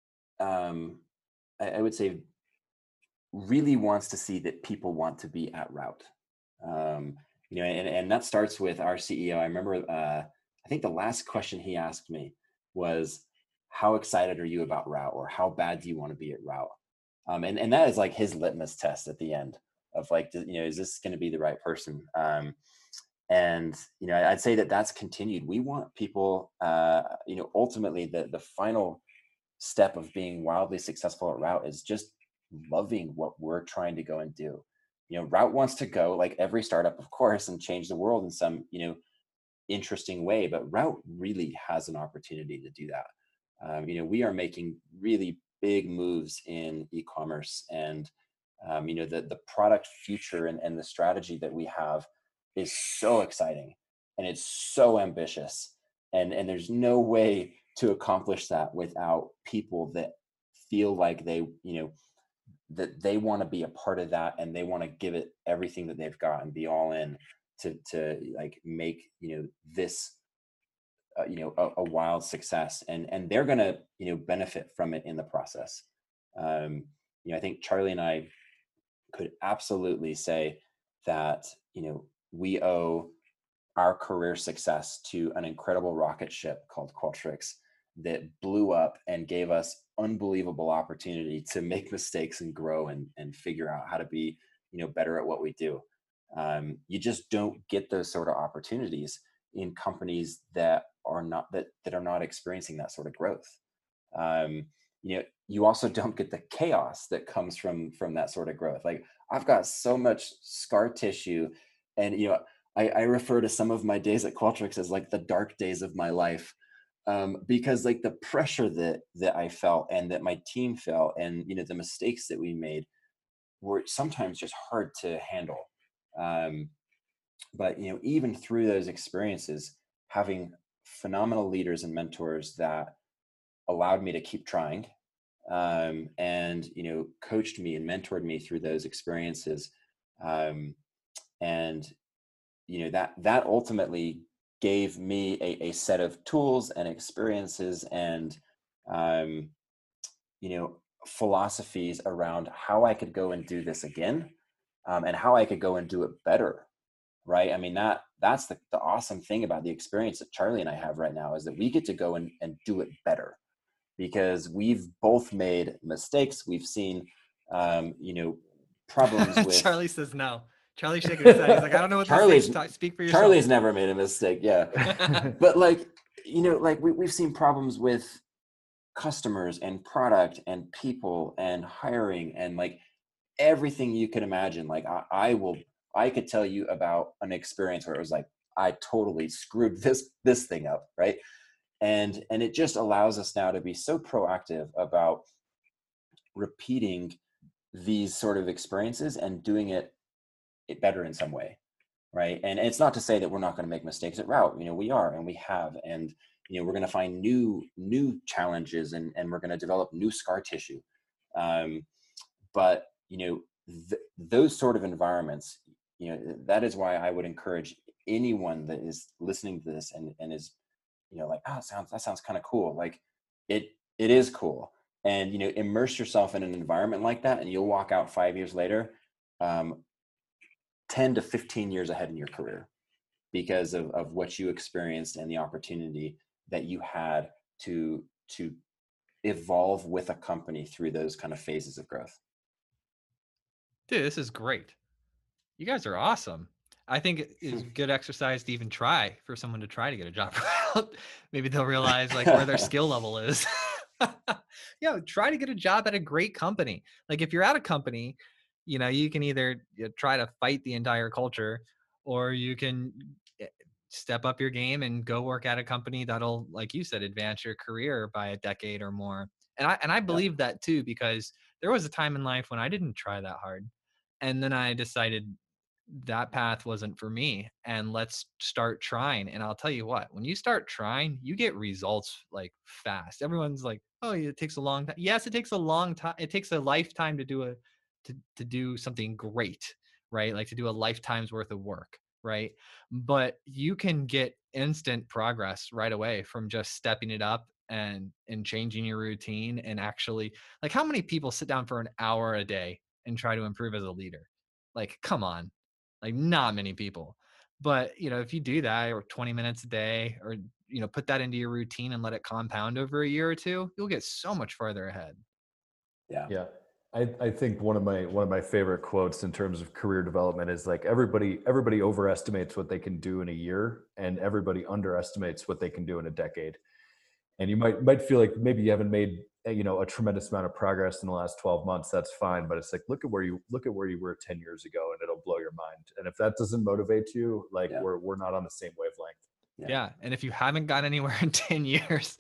I would say, really wants to see that people want to be at Route. And that starts with our CEO. I remember, I think the last question he asked me was, how excited are you about Route, or how bad do you want to be at Route? And that is like his litmus test at the end of like, is this going to be the right person? And I'd say that's continued. We want people, ultimately the final step of being wildly successful at Route is just loving what we're trying to go and do. Route wants to go, like every startup, of course, and change the world in some interesting way, but Route really has an opportunity to do that. We are making really big moves in e-commerce, and the product future and the strategy that we have is so exciting, and it's so ambitious, and there's no way to accomplish that without people that feel like they that they want to be a part of that, and they want to give it everything that they've got and be all in to like make this a wild success, and they're gonna benefit from it in the process. I think Charlie and I could absolutely say that we owe our career success to an incredible rocket ship called Qualtrics that blew up and gave us unbelievable opportunity to make mistakes and grow and figure out how to be better at what we do. You just don't get those sort of opportunities in companies that are not experiencing that sort of growth. You also don't get the chaos that comes from that sort of growth. Like, I've got so much scar tissue, and I refer to some of my days at Qualtrics as like the dark days of my life, because like the pressure that I felt and that my team felt, and the mistakes that we made were sometimes just hard to handle. But even through those experiences, having phenomenal leaders and mentors that allowed me to keep trying, and coached me and mentored me through those experiences, and that ultimately gave me a set of tools and experiences, and philosophies around how I could go and do this again, and how I could go and do it better. Right. I mean, that's the awesome thing about the experience that Charlie and I have right now, is that we get to go and do it better, because we've both made mistakes. We've seen, problems with Charlie says no. Charlie's shaking his head. He's like, I don't know what Charlie's, this is. Speak for yourself. Charlie's never made a mistake. Yeah. But like, like we've seen problems with customers and product and people and hiring and like everything you could imagine. Like I could tell you about an experience where it was like, I totally screwed this thing up. Right. And it just allows us now to be so proactive about repeating these sort of experiences and doing it better in some way. Right. And it's not to say that we're not going to make mistakes at Route. We are, and we have, and, we're going to find new challenges, and we're going to develop new scar tissue. But, those sort of environments, that is why I would encourage anyone that is listening to this and is, like, oh, that sounds kind of cool. Like it is cool. And, immerse yourself in an environment like that, and you'll walk out 5 years later, 10 to 15 years ahead in your career, because of what you experienced and the opportunity that you had to evolve with a company through those kind of phases of growth. Dude, this is great. You guys are awesome. I think it's good exercise to even try, for someone to try to get a job. Maybe they'll realize like where their skill level is. Try to get a job at a great company. Like if you're at a company, you can either try to fight the entire culture, or you can step up your game and go work at a company that'll, like you said, advance your career by a decade or more. And I believe that too, because there was a time in life when I didn't try that hard. And then I decided that path wasn't for me, and let's start trying. And I'll tell you what, when you start trying, you get results like fast. Everyone's like, oh, it takes a long time. Yes, it takes a long time. It takes a lifetime to do something great, right? Like to do a lifetime's worth of work, right? But you can get instant progress right away from just stepping it up and changing your routine. And actually, like, how many people sit down for an hour a day and try to improve as a leader? Like, come on. Like, not many people. But if you do that, or 20 minutes a day, or put that into your routine and let it compound over a year or two, you'll get so much farther ahead. Yeah. I think one of my favorite quotes in terms of career development is like, everybody overestimates what they can do in a year, and everybody underestimates what they can do in a decade. And you might feel like maybe you haven't made a tremendous amount of progress in the last 12 months. That's fine, but it's like, look at where you were 10 years ago, and it'll blow your mind. And if that doesn't motivate you, like we're not on the same wavelength. Yeah. And if you haven't gone anywhere in 10 years,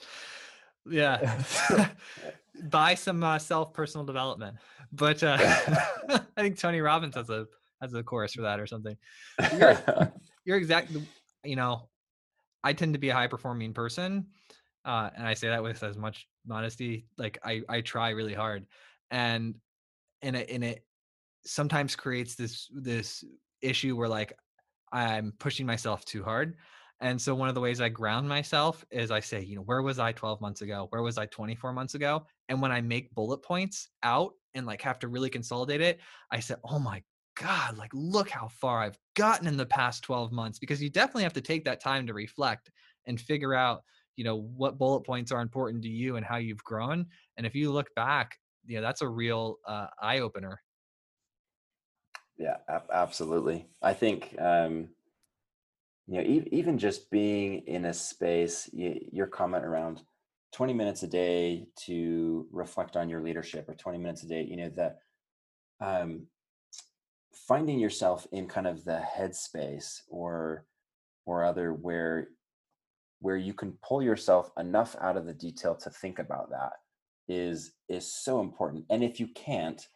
buy some personal development. But I think Tony Robbins has a course for that or something. You're exactly, I tend to be a high performing person. And I say that with as much modesty. Like I try really hard, and it sometimes creates this issue where like I'm pushing myself too hard. And so one of the ways I ground myself is I say, where was I 12 months ago? Where was I 24 months ago? And when I make bullet points out and like have to really consolidate it, I said, oh my God, like look how far I've gotten in the past 12 months, because you definitely have to take that time to reflect and figure out, what bullet points are important to you and how you've grown. And if you look back, that's a real eye opener. Yeah, absolutely. I think, even just being in a space, your comment around 20 minutes a day to reflect on your leadership, or 20 minutes a day, that finding yourself in kind of the headspace or other where you can pull yourself enough out of the detail to think about that is so important. And if you can't,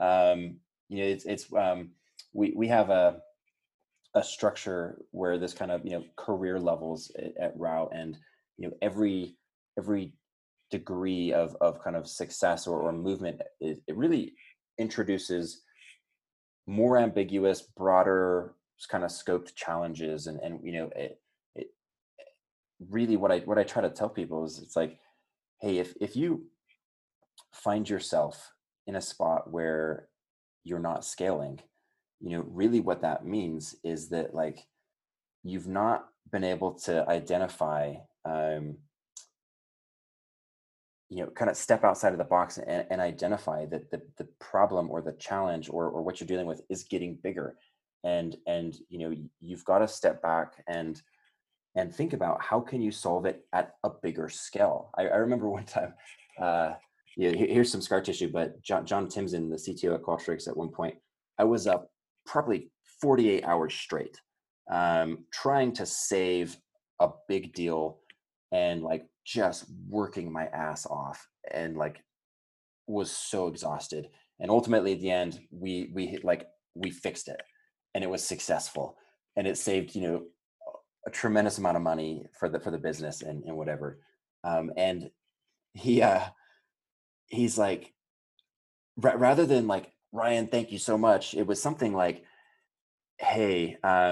we have a structure where this kind of career levels at Route, and every degree of kind of success or movement, it really introduces more ambiguous, broader kind of scoped challenges. And it really, what I try to tell people is, it's like, hey, if you find yourself in a spot where you're not scaling, really what that means is that like you've not been able to identify, kind of step outside of the box and identify that the problem or the challenge or what you're dealing with is getting bigger. And you've got to step back and think about how can you solve it at a bigger scale. I remember one time, here's some scar tissue, but John Timson, the CTO at Qualtrics, at one point, I was up probably 48 hours straight, trying to save a big deal and like just working my ass off and like was so exhausted. And ultimately at the end, we fixed it and it was successful and it saved, a tremendous amount of money for the business and whatever. And he he's like, rather than like, Ryan, thank you so much, it was something like, hey,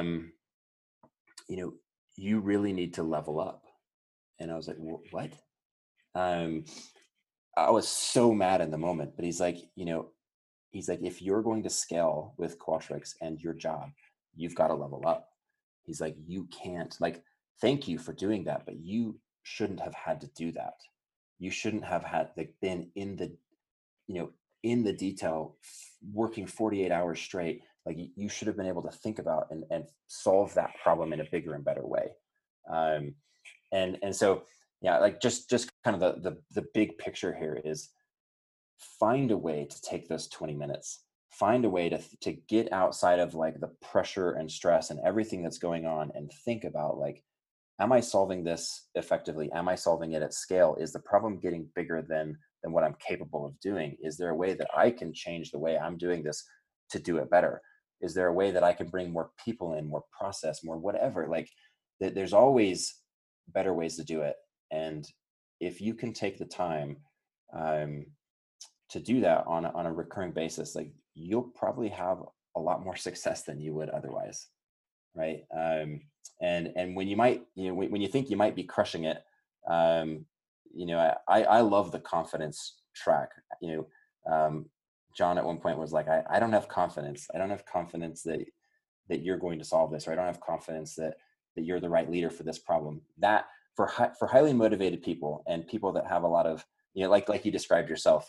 you really need to level up. And I was like, what? um I was so mad in the moment, but he's like, if you're going to scale with Qualtrics and your job, you've got to level up. He's like, you can't, like, thank you for doing that, but you shouldn't have had to do that. You shouldn't have had like been you know, in the detail, working 48 hours straight. Like you should have been able to think about and solve that problem in a bigger and better way. Um, and so, yeah, like just kind of the big picture here is find a way to take those 20 minutes, find a way to get outside of like the pressure and stress and everything that's going on and think about like, am I solving this effectively? Am I solving it at scale? Is the problem getting bigger than what I'm capable of doing? Is there a way that I can change the way I'm doing this to do it better? Is there a way that I can bring more people in, more process, more whatever? Like there's always better ways to do it. And if you can take the time, um, to do that on a recurring basis, like you'll probably have a lot more success than you would otherwise, right? And when you might, when you think you might be crushing it, um, I love the confidence track. John at one point was like, I don't have confidence. I don't have confidence that you're going to solve this, or I don't have confidence that you're the right leader for this problem. That for highly motivated people and people that have a lot of, like you described yourself,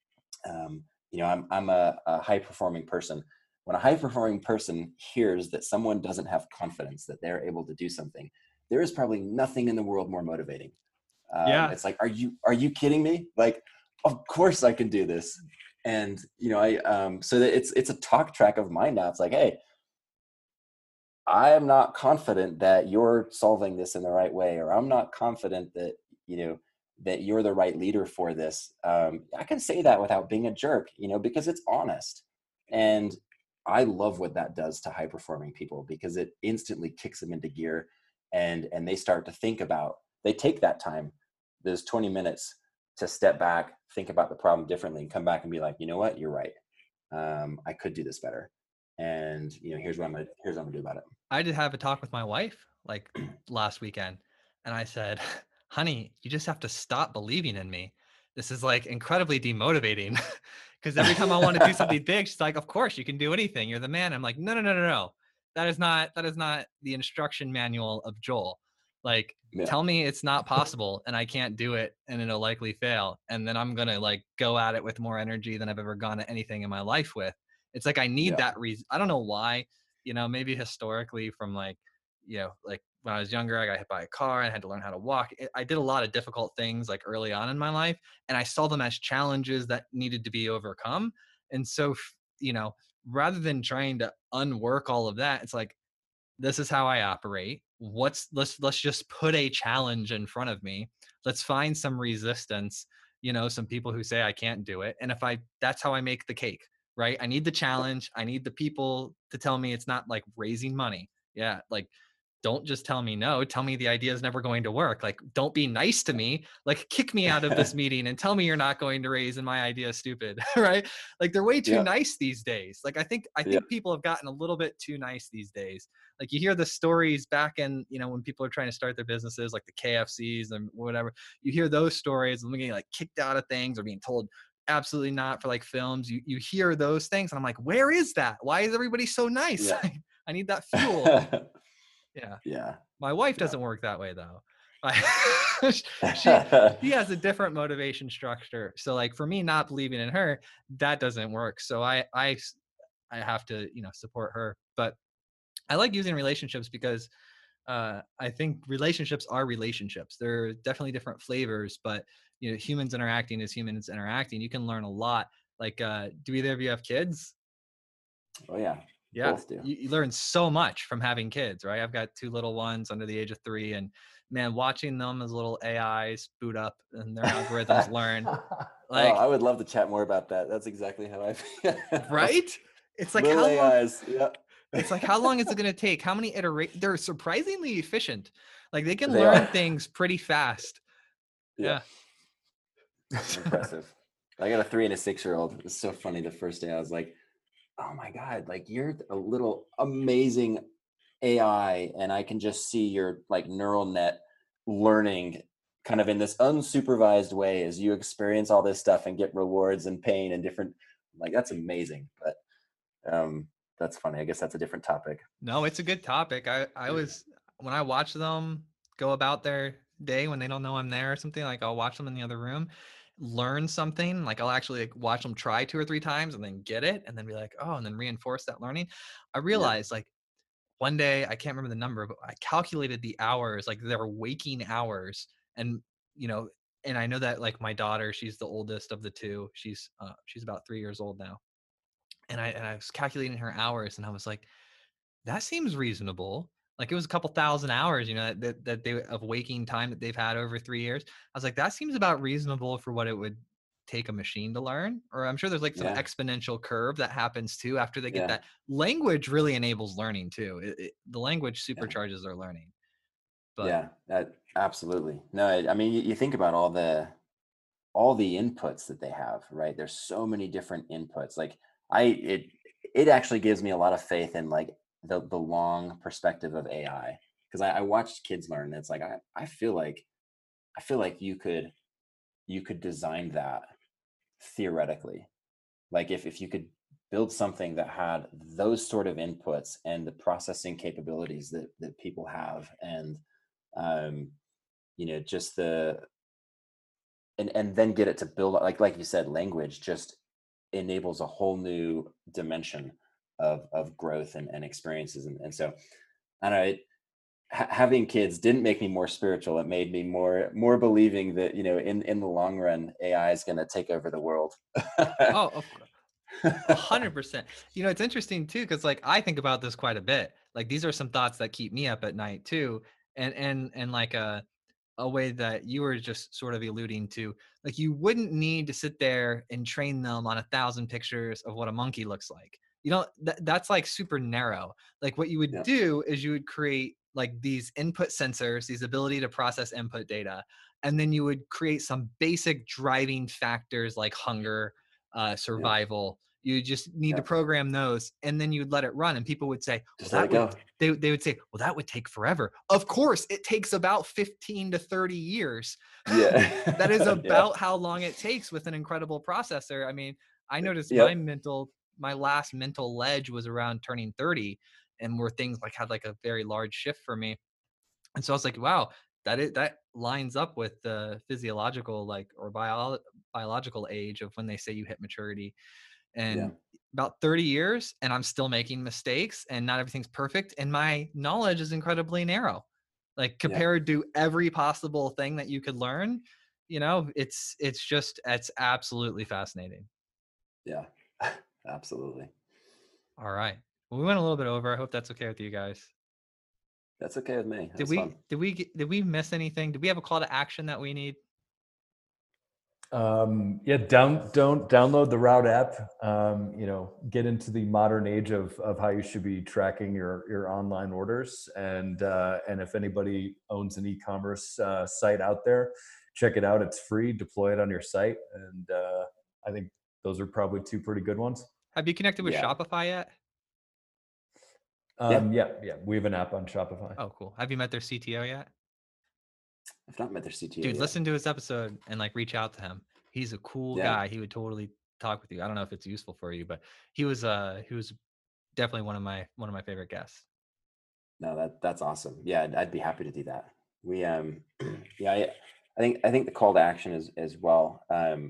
I'm a high performing person. When a high performing person hears that someone doesn't have confidence that they're able to do something, there is probably nothing in the world more motivating. Yeah. It's like, are you kidding me? Like, of course I can do this. And, so that it's a talk track of mine now. It's like, hey, I am not confident that you're solving this in the right way, or I'm not confident that, that you're the right leader for this. I can say that without being a jerk, because it's honest. And I love what that does to high performing people, because it instantly kicks them into gear and they start to think about, they take that time, those 20 minutes to step back, think about the problem differently, and come back and be like, you know what, you're right. I could do this better. And here's what I'm gonna do about it. I did have a talk with my wife like last weekend, and I said, honey, you just have to stop believing in me. This is like incredibly demotivating because every time I want to do something big, she's like, of course you can do anything. You're the man. I'm like, no. That is not the instruction manual of Joel. Like, Yeah. tell me it's not possible and I can't do it and it'll likely fail. And then I'm going to like go at it with more energy than I've ever gone at anything in my life with. It's like, I need that reason. I don't know why, maybe historically from like when I was younger, I got hit by a car and I had to learn how to walk. I did a lot of difficult things like early on in my life, and I saw them as challenges that needed to be overcome. And so, rather than trying to unwork all of that, it's like, this is how I operate. Let's just put a challenge in front of me. Let's find some resistance, some people who say I can't do it. And that's how I make the cake, right? I need the challenge. I need the people to tell me it's not like raising money. Yeah. Like, don't just tell me no. Tell me the idea is never going to work. Like, don't be nice to me. Like, kick me out of this meeting and tell me you're not going to raise and my idea is stupid, right? Like, they're way too nice these days. Like, I think people have gotten a little bit too nice these days. Like you hear the stories back in, when people are trying to start their businesses, like the KFCs and whatever, you hear those stories of them getting like kicked out of things or being told absolutely not for like films. You hear those things and I'm like, where is that? Why is everybody so nice? Yeah. I need that fuel. Yeah. Yeah. My wife Yeah. doesn't work that way though. She has a different motivation structure. So like for me not believing in her, that doesn't work. So I have to, support her. But I like using relationships because I think relationships are relationships. They're definitely different flavors, but humans interacting as humans interacting, you can learn a lot. Like, do either of you have kids? Oh yeah. Yeah, Both do. you learn so much from having kids, right? I've got 2 little ones under the age of 3, and man, watching them as little AIs boot up and their algorithms learn, Oh, like, I would love to chat more about that. That's exactly how I feel. right? It's like Little how long? AIs. Yeah. It's like how long is it going to take? How many iterations? They're surprisingly efficient. Like they can They learn are. things pretty fast. Yeah. Yeah. Impressive. I got a 3 and a 6-year-old. It's so funny. The first day I was like, oh my God, like you're a little amazing AI. And I can just see your like neural net learning kind of in this unsupervised way as you experience all this stuff and get rewards and pain and different, like, that's amazing. But that's funny. I guess that's a different topic. No, it's a good topic. I was, when I watch them go about their day when they don't know I'm there or something, like I'll watch them in the other room, learn something. Like I'll actually like watch them try 2 or 3 times and then get it and then be like, oh, and then reinforce that learning. I Yeah. realized like one day, I can't remember the number, but I calculated the hours, like their waking hours. And, you know, and I know that like my daughter, she's the oldest of the 2. She's about 3 years old now. And I was calculating her hours and I was like, that seems reasonable. Like it was a couple thousand hours, that they of waking time that they've had over 3 years. I was like, that seems about reasonable for what it would take a machine to learn. Or I'm sure there's like some Yeah. exponential curve that happens too after they get Yeah. that. Language really enables learning too. The language Yeah. supercharges their learning. But Yeah. That absolutely. No, I mean, you think about all the inputs that they have, right? There's so many different inputs. Like it actually gives me a lot of faith in like the long perspective of AI. Because I watched kids learn and it's like I feel like you could design that theoretically. Like if you could build something that had those sort of inputs and the processing capabilities that people have, and um just the and then get it to build like you said, language just enables a whole new dimension of growth and experiences, and so I don't know, having kids didn't make me more spiritual. It made me more believing that in the long run AI is going to take over the world. oh, of course. 100%. It's interesting too, because like I think about this quite a bit. Like these are some thoughts that keep me up at night too. And like a way that you were just sort of alluding to, like you wouldn't need to sit there and train them on 1,000 pictures of what a monkey looks like. That's like super narrow. Like what you would Yeah. do is you would create like these input sensors, these ability to process input data, and then you would create some basic driving factors like hunger, Yeah. survival. You just need to Yeah. program those, and then you'd let it run. And people would say, well, Just let that it would go. they would say, well, that would take forever. Of course, it takes about 15 to 30 years. Yeah. That is Yeah. about how long it takes with an incredible processor. I mean, I noticed Yep. my last mental ledge was around turning 30, and where things like had like a very large shift for me. And so I was like, wow, that lines up with the physiological like or biological age of when they say you hit maturity. Yeah. And about 30 years and I'm still making mistakes and not everything's perfect and my knowledge is incredibly narrow. Like Yeah. compared to every possible thing that you could learn, it's absolutely fascinating. Yeah. Absolutely. All right. Well, we went a little bit over. I hope that's okay with you guys. That's okay with me. That Did was fun. we miss anything? Did we have a call to action that we need? Yeah, don't download the Route app. Get into the modern age of how you should be tracking your online orders. And if anybody owns an e-commerce site out there, check it out. It's free. Deploy it on your site. And I think those are probably 2 pretty good ones. Have you connected with Yeah. Shopify yet? Yeah, we have an app on Shopify. Oh, cool. Have you met their CTO yet? I've not met their CTO Dude, yet. listen to his episode and like reach out to him. He's a cool Yeah. guy. He would totally talk with you. I don't know if it's useful for you, but he was definitely one of my favorite guests. No, that's awesome. Yeah, I'd be happy to do that. We yeah, I think the call to action is as well.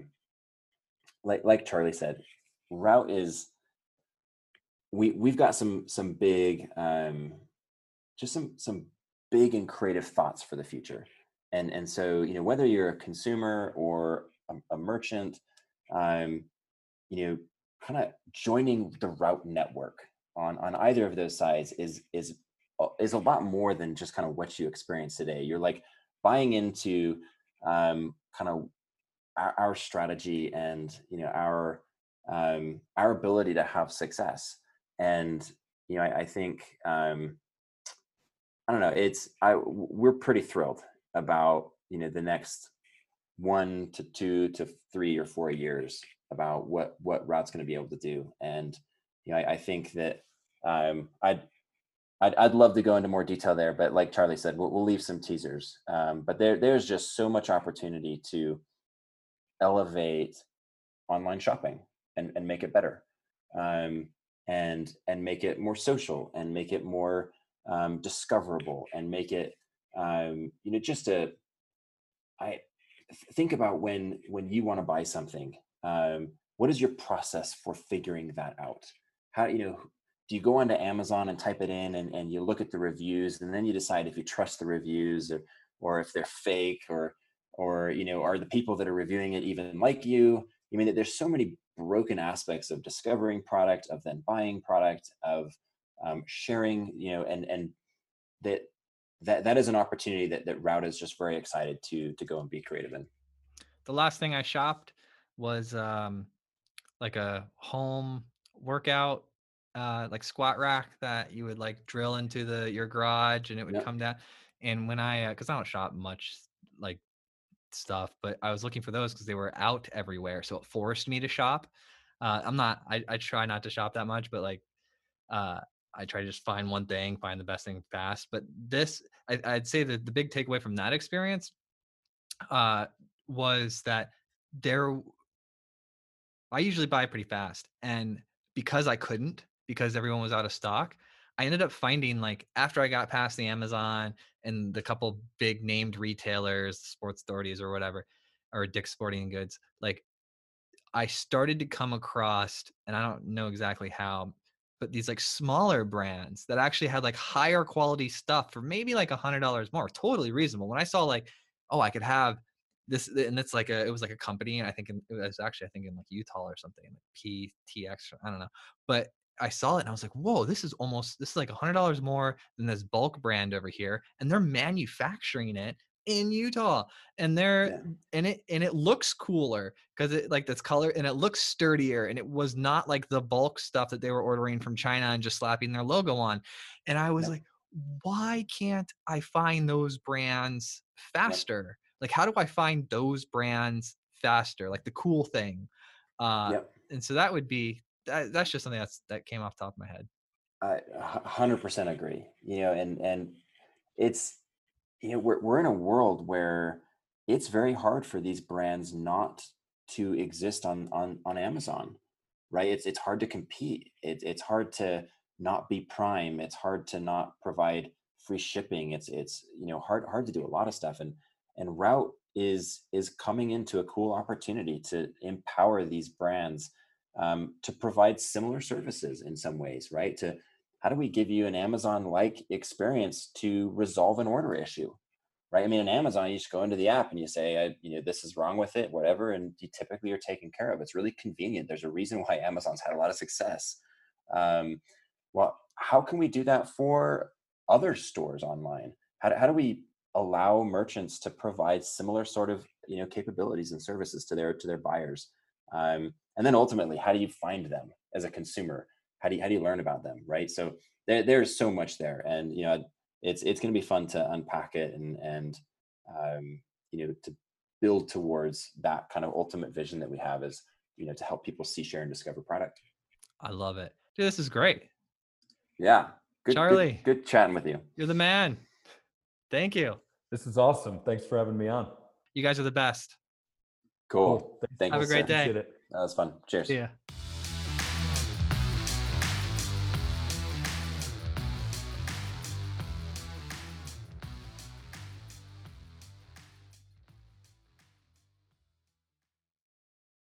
Like Charlie said, Route is we've got some big just some big and creative thoughts for the future. And so, you know, whether you're a consumer or a merchant, um, you know, kind of joining the Route network on either of those sides is a lot more than just kind of what you experience today. You're like buying into kind of our strategy and, you know, our ability to have success. And you know, I think I don't know. We're pretty thrilled about, you know, the next 1 to 2 to 3 or 4 years about what Route's going to be able to do. And you know, I think that um, I'd, I'd love to go into more detail there, but like Charlie said, we'll leave some teasers. But there's just so much opportunity to elevate online shopping and make it better, um, and make it more social and make it more discoverable and make it you know, just a I think about when you want to buy something. What is your process for figuring that out? How, you know, do you go onto Amazon and type it in and you look at the reviews and then you decide if you trust the reviews or if they're fake or you know, are the people that are reviewing it even like you? I mean, there's so many broken aspects of discovering product, of then buying product, of sharing, you know, and that that is an opportunity that Route is just very excited to go and be creative in. The last thing I shopped was like a home workout like squat rack that you would like drill into your garage and it would Yep. come down. And when I because I don't shop much like stuff, but I was looking for those because they were out everywhere, so it forced me to shop. I try not to shop that much, but like uh I try to just find one thing, find the best thing fast. But I'd say that the big takeaway from that experience uh was that there I usually buy pretty fast. And because I couldn't, because everyone was out of stock, I ended up finding like after I got past the Amazon and the couple big named retailers, Sports Authorities or whatever, or Dick's Sporting Goods, like I started to come across, and I don't know exactly how, but these like smaller brands that actually had like higher quality stuff for maybe like $100 more, totally reasonable. When I saw like, oh, I could have this, and it's like it was like a company, and it was actually I think in like Utah or something, like PTX, I don't know, but I saw it and I was like, whoa, this is like $100 more than this bulk brand over here, and they're manufacturing it in Utah, and Yeah. it looks cooler because it like this color and it looks sturdier, and it was not like the bulk stuff that they were ordering from China and just slapping their logo on. And I was Yep. like, why can't I find those brands Yep. faster? Like, how do I find those brands faster? Like the cool thing. Yep. And so that would be that's just something that came off the top of my head. I 100% agree. You know, and it's, you know, we're in a world where it's very hard for these brands not to exist on Amazon, right? It's hard to compete. It's hard to not be Prime. It's hard to not provide free shipping. It's you know, hard to do a lot of stuff. And Route is coming into a cool opportunity to empower these brands to provide similar services in some ways, right? To how do we give you an Amazon like experience to resolve an order issue? Right. I mean, in Amazon, you just go into the app and you say, you know, this is wrong with it, whatever, and you typically are taken care of. It's really convenient. There's a reason why Amazon's had a lot of success. Um, well, how can we do that for other stores online? How do we allow merchants to provide similar sort of, you know, capabilities and services to their buyers? And then ultimately, how do you find them as a consumer? How do you learn about them? Right. So there's so much there, and you know, it's going to be fun to unpack it and um, you know, to build towards that kind of ultimate vision that we have is, you know, to help people see, share, and discover product. I love it. Dude, this is great. Yeah. Charlie. Good chatting with you. You're the man. Thank you. This is awesome. Thanks for having me on. You guys are the best. Cool. Thanks. Thank Have you, a great sir. day. Appreciate it. That was fun. Cheers. See ya.